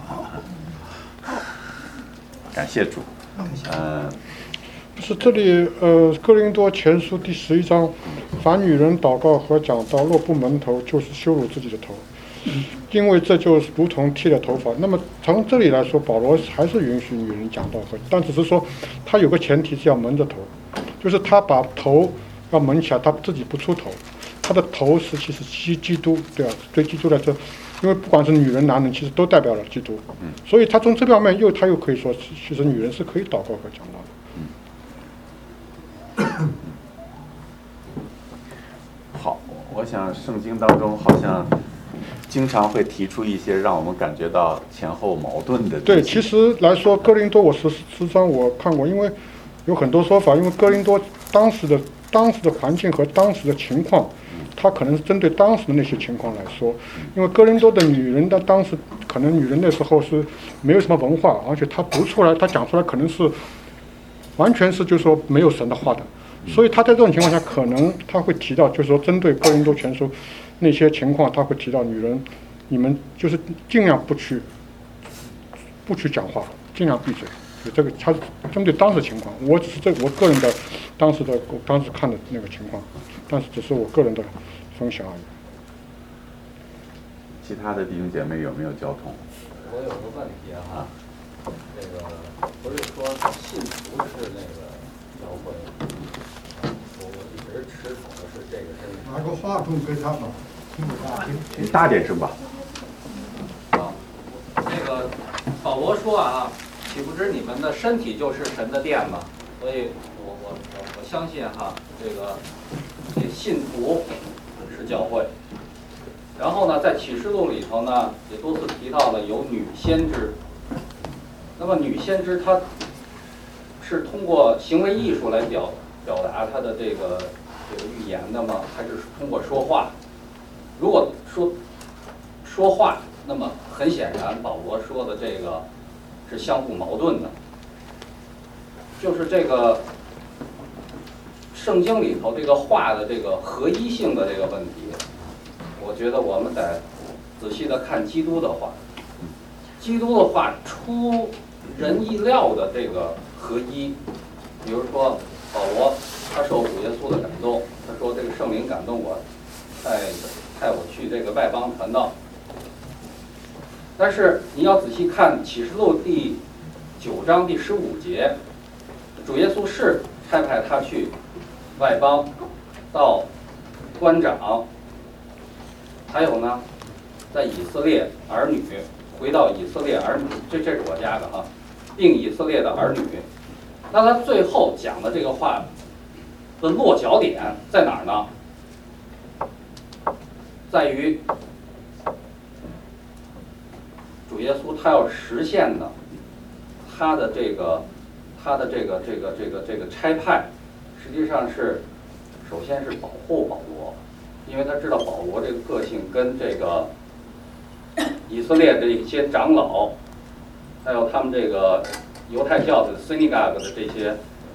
感谢主。 是这里哥林多前书第11章，凡女人祷告和讲道若不蒙头，就是羞辱自己的头，因为这就如同剃了头发。那么从这里来说，保罗还是允许女人讲道但只是说他有个前提是要蒙着头，就是他把头要蒙起来，他自己不出头，他的头是其实基督，对吧？对基督来说，因为不管是女人男人，其实都代表了基督，所以他从这方面他又可以说，其实女人是可以祷告和讲道的。 好，我想圣经当中好像经常会提出一些让我们感觉到前后矛盾的。 对，其实来说，哥林多我实际上我看过，因为有很多说法，因为哥林多当时的环境和当时的情况，它可能是针对当时的那些情况来说，因为哥林多的女人的当时可能女人那时候是没有什么文化，而且她读出来，她讲出来可能是完全是就是说没有神的话的。所以他在这种情况下，可能他会提到，就是说针对哥林多前书那些情况，他会提到女人，你们就是尽量不去讲话，尽量闭嘴。所以这个他针对当时情况，我只是我个人的当时看的那个情况，但是只是我个人的分享而已。 其他的弟兄姐妹有没有交通？ 我有个问题这个不是说信徒是那个教会。我一直持守的是这个真理。 拿个话筒给他们，听不大听。 你大点声吧。 那个保罗说岂不知你们的身体就是神的殿吗？所以我相信这个信徒是教会。然后呢，在启示录里头呢，也多次提到了有女先知那么女先知她是通过行为艺术来表达她的这个预言的吗？还是通过说话？如果说话，那么很显然保罗说的这个是相互矛盾的，就是这个圣经里头这个话的这个合一性的这个问题，我觉得我们得仔细的看基督的话。基督的话出人意料的这个合一，比如说保罗他受主耶稣的感动，他说这个圣灵感动我，派我去这个外邦传道。但是你要仔细看启示录第9章第15节，主耶稣是差派他去外邦，到官长，还有呢，在以色列儿女。回到以色列儿女，这是我家的啊，并以色列的儿女。那他最后讲的这个话的落脚点在哪儿呢？在于主耶稣他要实现的他的这个差派，实际上是首先是保护保罗，因为他知道保罗这个个性跟这个以色列的一些长老，还有他们这个犹太教的 synagogue 的这些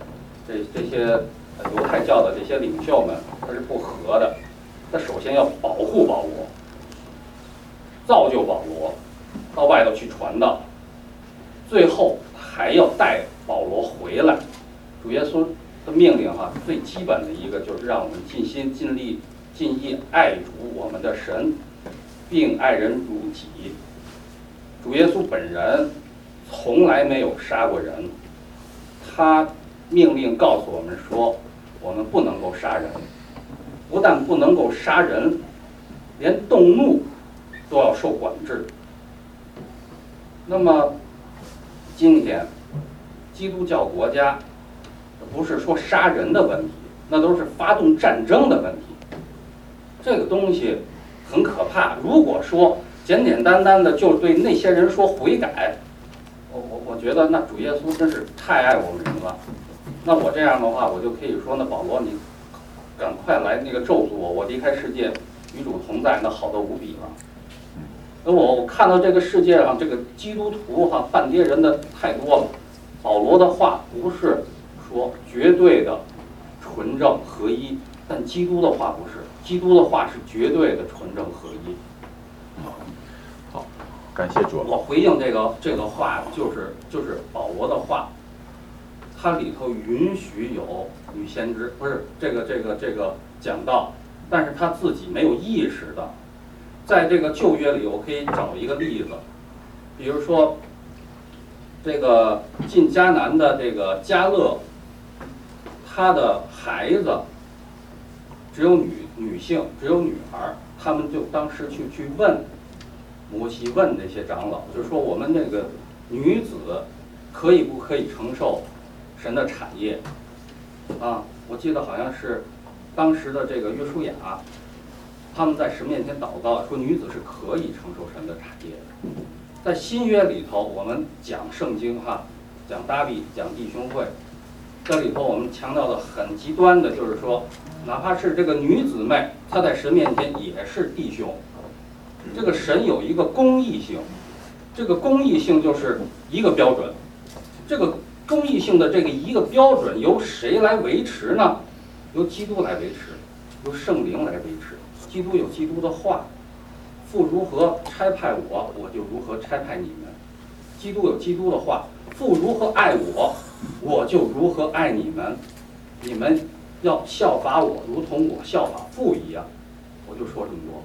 犹太教的这些领袖们，他是不合的。他首先要保护保罗，造就保罗，到外头去传道，最后还要带保罗回来。主耶稣的命令最基本的一个就是让我们尽心尽力尽意爱主我们的神，并爱人如己。主耶稣本人从来没有杀过人，他命令告诉我们说，我们不能够杀人，不但不能够杀人，连动怒都要受管制。那么今天基督教国家不是说杀人的问题，那都是发动战争的问题。这个东西很可怕。如果说简简单单的就对那些人说悔改，我觉得那主耶稣真是太爱我们人了。那我这样的话，我就可以说，那保罗你赶快来那个咒诅我，我离开世界与主同在，那好得无比了。那我看到这个世界上这个基督徒半跌人的太多了。保罗的话不是说绝对的纯正合一，但基督的话不是，基督的话是绝对的纯正合一。 好，感谢主。 我回应这个话，就是保罗的话，它里头允许有女先知，不是这个讲道，但是他自己没有意识的。在这个旧约里，我可以找一个例子，比如说这个进迦南的这个迦勒，他的孩子只有女性，只有女孩，他们就当时去问摩西，问那些长老，就是说我们那个女子可以不可以承受神的产业啊？我记得好像是当时的这个约书亚，他们在神面前祷告，说女子是可以承受神的产业的。在新约里头，我们讲圣经讲大卫，讲弟兄会，这里头我们强调的很极端的，就是说，哪怕是这个女姊妹，她在神面前也是弟兄。这个神有一个公义性，这个公义性就是一个标准。这个公义性的这个一个标准由谁来维持呢？由基督来维持，由圣灵来维持。基督有基督的话，父如何差派我，我就如何差派你们。基督有基督的话，父如何爱我，我就如何爱你们。你们要效法我，如同我效法父一样。我就说这么多。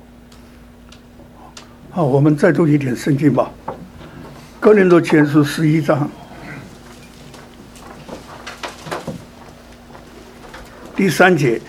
好，我们再读一点圣经吧。哥林多前书11章第3节。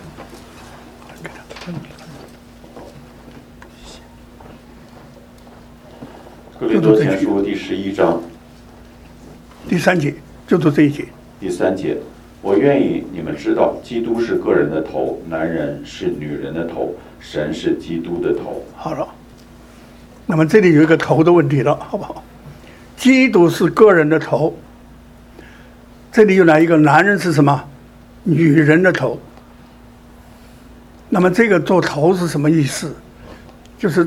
哥林多前书第11章第3节，就读这一节。 第3节，我愿意你们知道，基督是个人的头，男人是女人的头，神是基督的头。 好了，那么这里有一个头的问题了，好不好？ 基督是个人的头。这里又来一个男人是什么？女人的头。那么这个做头是什么意思？就是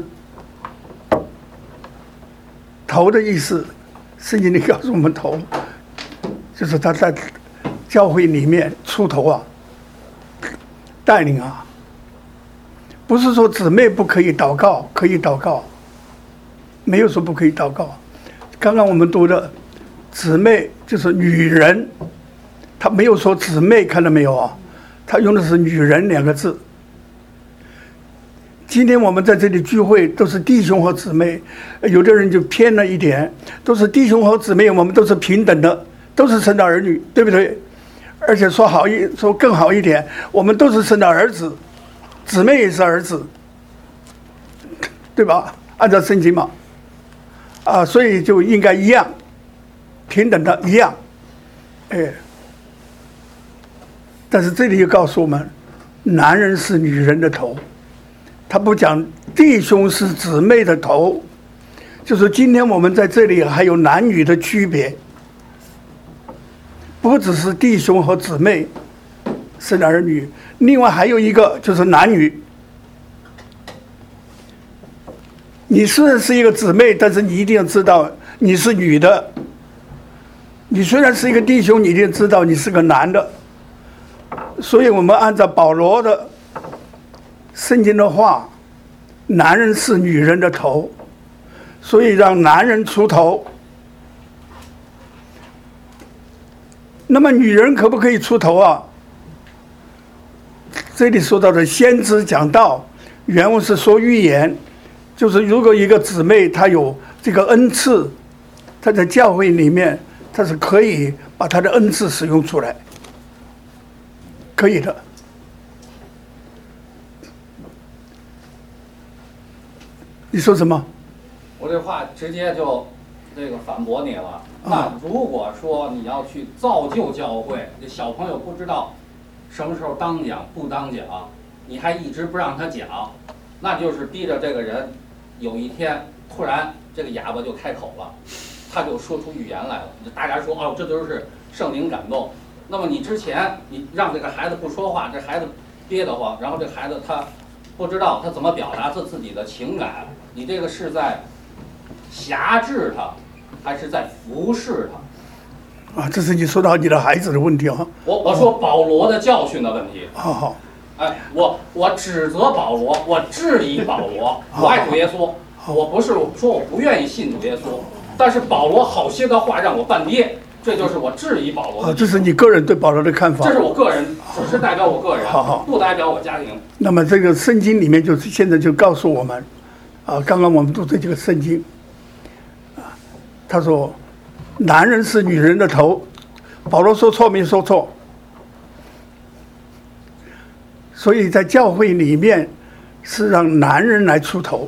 头的意思，圣经里告诉我们头，就是他在教会里面出头啊，带领啊。不是说姊妹不可以祷告，可以祷告，没有说不可以祷告。刚刚我们读的姊妹就是女人，他没有说姊妹，看到没有啊？他用的是女人2个字。今天我们在这里聚会都是弟兄和姊妹，有的人就偏了一点，都是弟兄和姊妹，我们都是平等的，都是神的儿女，对不对？而且说更好一点，我们都是神的儿子，姊妹也是儿子，对吧？按照圣经嘛，所以就应该一样，平等的一样，但是这里又告诉我们，男人是女人的头。他不讲弟兄是姊妹的头，就是今天我们在这里还有男女的区别，不只是弟兄和姊妹是儿女，另外还有一个就是男女。你虽然是一个姊妹，但是你一定要知道你是女的；你虽然是一个弟兄，你一定知道你是个男的。所以我们按照保罗的圣经的话，男人是女人的头，所以让男人出头。那么女人可不可以出头啊？这里说到的先知讲道，原文是说预言，就是如果一个姊妹她有这个恩赐，她在教会里面，她是可以把她的恩赐使用出来，可以的。你说什么？ 我这话直接就反驳你了。那如果说你要去造就教会，这小朋友不知道什么时候当讲不当讲，你还一直不让他讲，那就是逼着这个人有一天突然这个哑巴就开口了，他就说出语言来了。大家说哦，这都是圣灵感动。那么你之前你让这个孩子不说话，这孩子憋得慌，然后这孩子他不知道他怎么表达自己的情感。你这个是在辖制他，还是在服侍他？ 这是你说到你的孩子的问题啊。 我说保罗的教训的问题。 好。 我指责保罗，我质疑保罗。我爱主耶稣，我不是说我不愿意信主耶稣，但是保罗好些的话让我半跌，这就是我质疑保罗的。 这是你个人对保罗的看法。 这是我个人，只是代表我个人，不代表我家庭。 那么这个圣经里面就是现在就告诉我们。刚刚我们读的这个圣经，他说，男人是女人的头，保罗说错没说错？所以在教会里面是让男人来出头，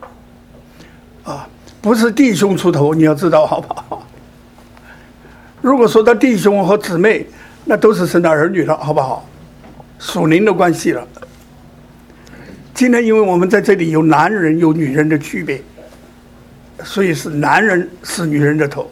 不是弟兄出头，你要知道好不好？如果说到弟兄和姊妹，那都是神的儿女了，好不好？属灵的关系了。今天因为我们在这里有男人有女人的区别，所以是男人是女人的头，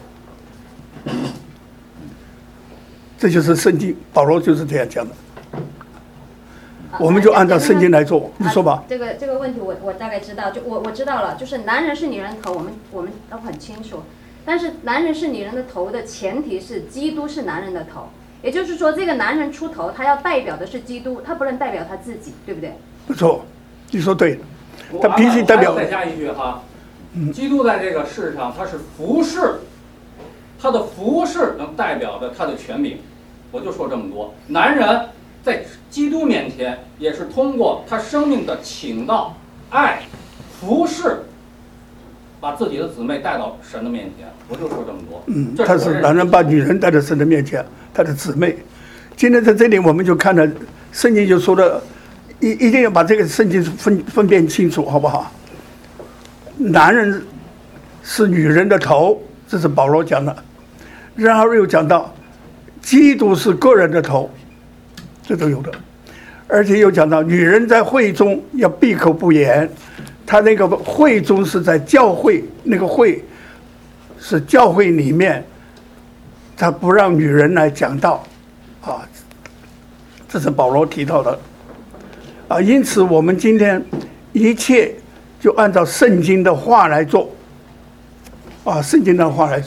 这就是圣经，保罗就是这样讲的。我们就按照圣经来做，你说吧。 这个问题我大概知道，就我知道了，就是男人是女人头，我们都很清楚。但是男人是女人的头的前提是基督是男人的头，也就是说这个男人出头，他要代表的是基督，他不能代表他自己，对不对？ 不错。你说对，他必须代表。 再加一句哈，基督在这个世上他是服侍，他的服侍能代表着他的权柄。我就说这么多。男人在基督面前也是通过他生命的倾倒、爱、服侍，把自己的姊妹带到神的面前。我就说这么多。 他是男人把女人带到神的面前，他的姊妹。今天在这里我们就看到圣经就说的。一定要把这个圣经分辨清楚，好不好？男人是女人的头，这是保罗讲的。然后又讲到，基督是个人的头，这都有的。而且又讲到，女人在会中要闭口不言。他那个会中是在教会，那个会是教会里面他不让女人来讲道啊，这是保罗提到的啊。因此我们今天一切就按照圣经的话来做啊，圣经的话来做。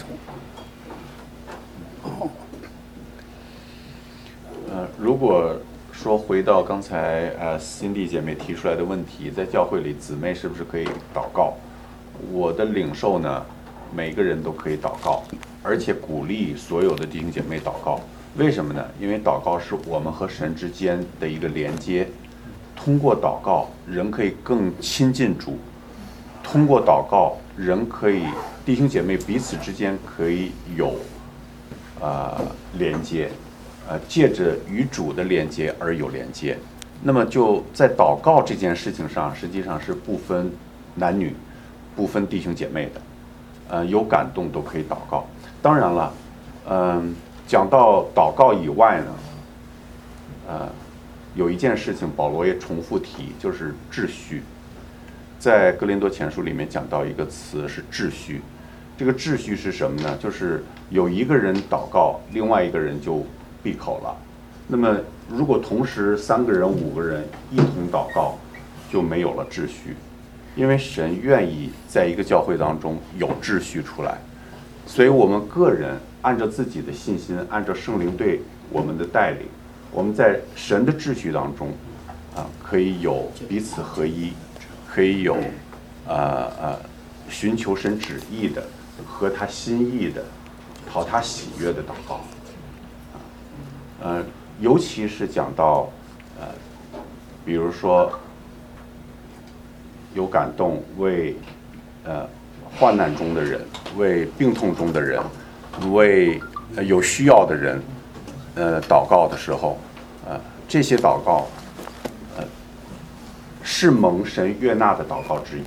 如果说回到刚才辛蒂姐妹提出来的问题，在教会里姊妹是不是可以祷告？我的领受呢，每个人都可以祷告，而且鼓励所有的弟兄姐妹祷告。为什么呢？因为祷告是我们和神之间的一个连接，通过祷告，人可以更亲近主；通过祷告，人可以弟兄姐妹彼此之间可以有连接。借着与主的连接而有连接，那么就在祷告这件事情上，实际上是不分男女、不分弟兄姐妹的，有感动都可以祷告。当然了，讲到祷告以外呢，有一件事情保罗也重复提，就是秩序。在哥林多前书里面讲到一个词是秩序，这个秩序是什么呢？就是有一个人祷告，另外一个人就闭口了。那么如果同时3个人、5个人一同祷告，就没有了秩序。因为神愿意在一个教会当中有秩序出来，所以我们个人按照自己的信心，按照圣灵对我们的带领，我们在神的秩序当中可以有彼此合一，可以有寻求神旨意的、合他心意的、讨他喜悦的祷告。尤其是讲到比如说有感动为患难中的人，为病痛中的人，为有需要的人祷告的时候，这些祷告是蒙神悦纳的祷告之一。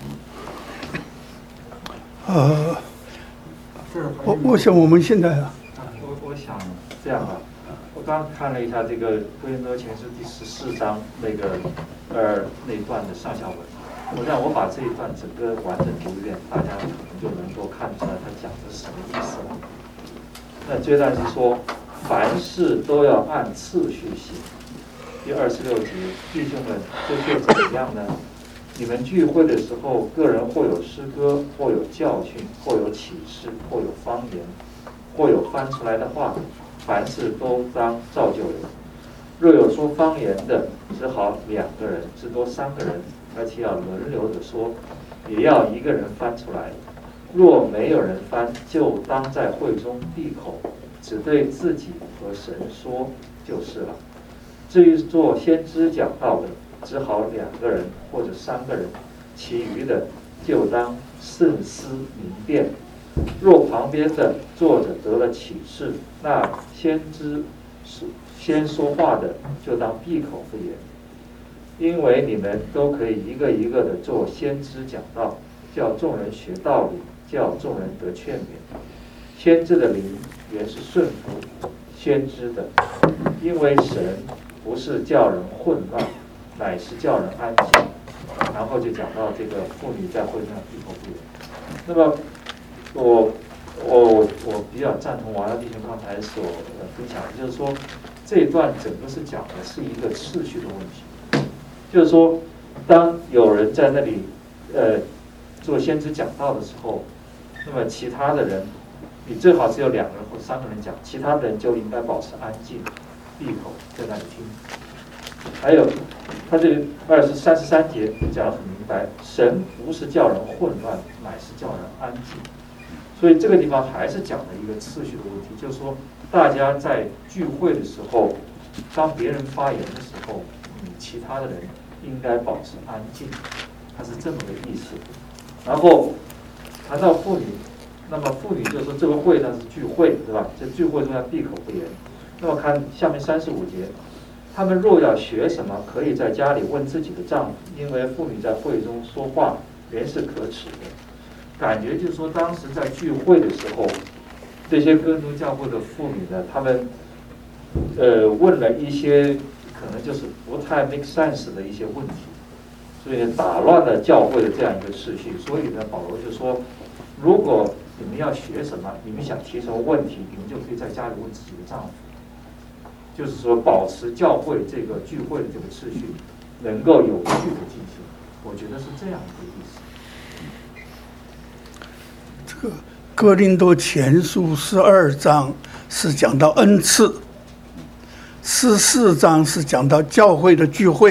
我想我们现在我想这样吧。我刚看了一下这个哥林多前书第14章那一段的上下文，我把这一段整个完整读一遍，大家可能就能够看出来他讲的是什么意思了。那这段是说，凡事都要按次序行。第26节，弟兄们，这却怎么样呢？你们聚会的时候，个人或有诗歌，或有教训，或有启示，或有方言，或有翻出来的话。凡事都当造就人。若有说方言的，只好2个人，至多3个人，而且要轮流的说，也要1个人翻出来。若没有人翻，就当在会中闭口，只对自己和神说就是了。至于做先知讲道的，只好2个人或者3个人，其余的就当慎思明辨。若旁边的坐着得了启示，那先知先说话的就当闭口不言，因为你们都可以一个一个的做先知讲道，叫众人学道理，叫众人得劝勉。先知的灵原是顺服先知的，因为神不是叫人混乱，乃是叫人安静。然后就讲到这个妇女在会上闭口不言。那么我比较赞同王耀弟兄刚才所分享的，就是说这一段整个是讲的是一个次序的问题，就是说当有人在那里做先知讲道的时候，那么其他的人，你最好只有2个人或3个人讲，其他的人就应该保持安静，闭口在那里听。还有他这个33节讲得很明白，神不是叫人混乱，乃是叫人安静。所以这个地方还是讲了一个次序的问题，就是说大家在聚会的时候，当别人发言的时候，其他的人应该保持安静，它是这么个意思。然后谈到妇女，那么妇女就是说这个会呢是聚会，对吧？这聚会中要闭口不言。那么看下面35节，他们若要学什么，可以在家里问自己的丈夫，因为妇女在会中说话原是可耻的。感觉就是说，当时在聚会的时候，这些哥林多教会的妇女呢，她们问了一些可能就是不太 make sense 的一些问题，所以打乱了教会的这样一个秩序。所以呢，保罗就说，如果你们要学什么，你们想提什么问题，你们就可以在家里问自己的丈夫。就是说，保持教会这个聚会的这个秩序能够有序的进行，我觉得是这样一个意思。 这个哥林多前书12章是讲到恩赐，14章是讲到教会的聚会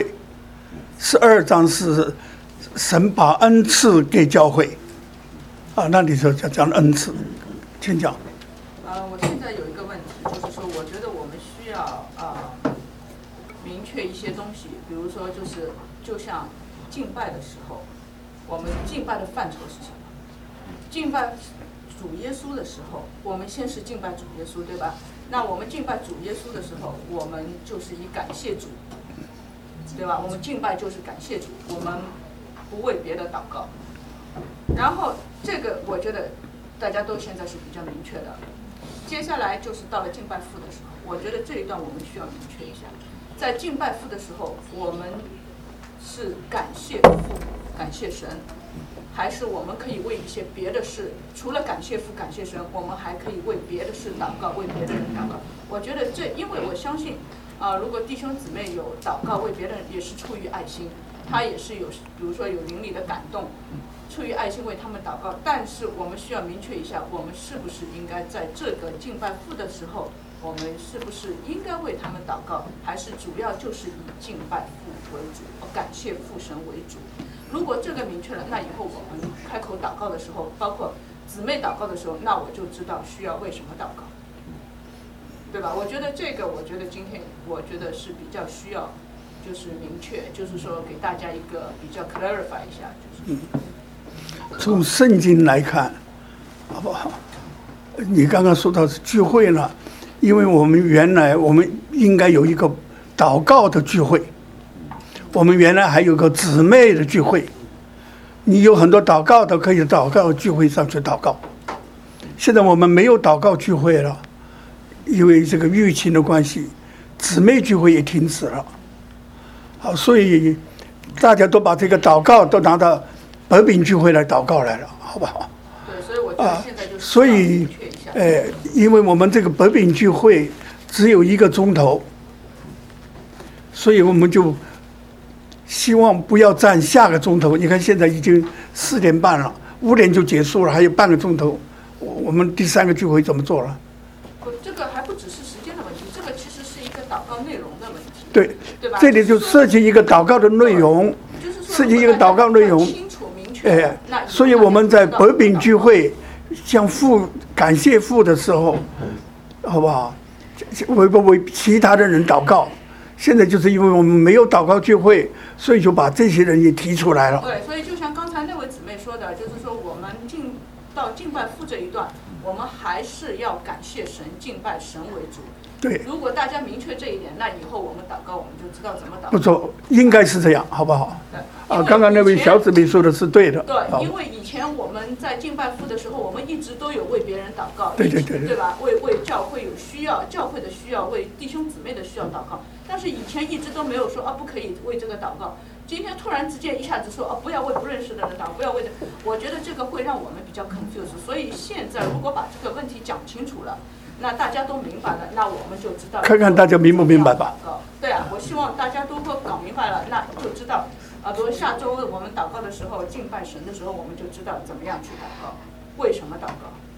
，12章是神把恩赐给教会。那你说讲恩赐，请讲。 我现在有一个问题，就是说，我觉得我们需要明确一些东西，比如说就像敬拜的时候，我们敬拜的范畴是什么？敬拜主耶稣的时候，我们先是敬拜主耶稣，对吧？那我们敬拜主耶稣的时候，我们就是以感谢主，对吧？我们敬拜就是感谢主，我们不为别的祷告。然后这个我觉得大家都现在是比较明确的。接下来就是到了敬拜父的时候，我觉得这一段我们需要明确一下，在敬拜父的时候，我们是感谢父、感谢神，还是我们可以为一些别的事，除了感谢父、感谢神，我们还可以为别的事祷告，为别的人祷告。我觉得因为我相信，如果弟兄姊妹有祷告为别人，也是出于爱心，他也是有，比如说有灵里的感动，出于爱心为他们祷告。但是我们需要明确一下，我们是不是应该在这个敬拜父的时候，我们是不是应该为他们祷告，还是主要就是以敬拜父为主，感谢父神为主？如果这个明确了，那以后我们开口祷告的时候，包括姊妹祷告的时候，那我就知道需要为什么祷告，对吧？我觉得这个，我觉得今天我觉得是比较需要，就是明确，就是说给大家一个比较 clarify 一下，就是从圣经来看，好不好？你刚刚说到是聚会呢，因为我们原来我们应该有一个祷告的聚会。我们原来还有个姊妹的聚会，你有很多祷告的，可以祷告聚会上去祷告。现在我们没有祷告聚会了，因为这个疫情的关系，姊妹聚会也停止了。好，所以大家都把这个祷告都拿到北饼聚会来祷告来了，好不好？ 对，所以我觉得现在就是所以因为我们这个北饼聚会只有1个钟头，所以我们就希望不要占下个钟头。你看现在已经4点半了，5点就结束了，还有半个钟头，我们第3个聚会怎么做了？ 这个还不只是时间的问题，这个其实是一个祷告内容的问题。 对吧？这里就涉及一个祷告的内容，涉及一个祷告内容。清楚明确。所以我们在北饼聚会向父感谢父的时候，好不好？为其他的人祷告。现在就是因为我们没有祷告聚会，所以就把这些人也提出来了。 对，所以就像刚才那位姊妹说的，就是说我们到敬拜父这一段，我们还是要感谢神、敬拜神为主。 对。 如果大家明确这一点，那以后我们祷告，我们就知道怎么祷告。 不错，应该是这样，好不好？对。刚刚那位小姊妹说的是对的。 对，因为以前我们在敬拜父的时候，我们一直都有为别人祷告， 对吧？为教会有需要，教会的需要，为弟兄姊妹的需要祷告。但是以前一直都没有说不可以为这个祷告。今天突然之间一下子说不要为不认识的人祷告，不要为的，我觉得这个会让我们比较 confused。所以现在如果把这个问题讲清楚了，那大家都明白了，那我们就知道。 看看大家明不明白吧？ 对啊，我希望大家都搞明白了，那就知道比如下周我们祷告的时候，敬拜神的时候，我们就知道怎么样去祷告，为什么祷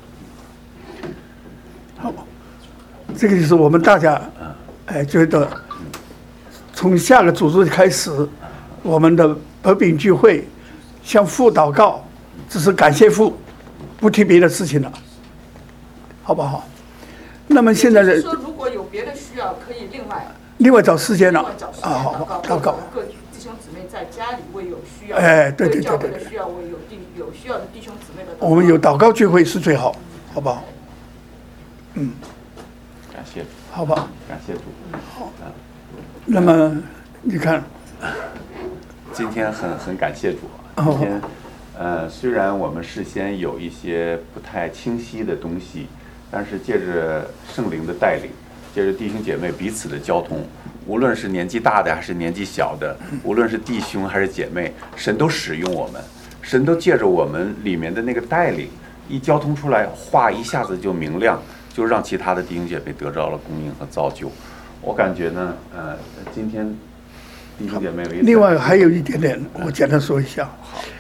告。 好，这个就是我们大家觉得从下个主日开始，我们的北饼聚会向父祷告，只是感谢父，不提别的事情了，好不好？那么现在的说，如果有别的需要，可以另外找时间了好， 祷告。 各弟兄姊妹在家里为有需要， 对， 教会的需要，为有需要的弟兄姊妹的。 我们有祷告聚会是最好，好不好？ 感谢。 好吧， 感谢主。 好。那么你看， 今天很感谢主。今天虽然我们事先有一些不太清晰的东西，但是借着圣灵的带领，借着弟兄姐妹彼此的交通，无论是年纪大的还是年纪小的，无论是弟兄还是姐妹，神都使用我们，神都借着我们里面的那个带领， 一交通出来，话一下子就明亮，就让其他的弟兄姐妹得到了供应和造就。我感觉呢，今天弟兄姐妹另外还有一点点，我简单说一下。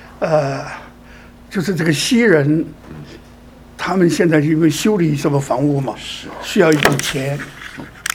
就是这个西人，他们现在因为修理什么房屋嘛，需要一笔钱。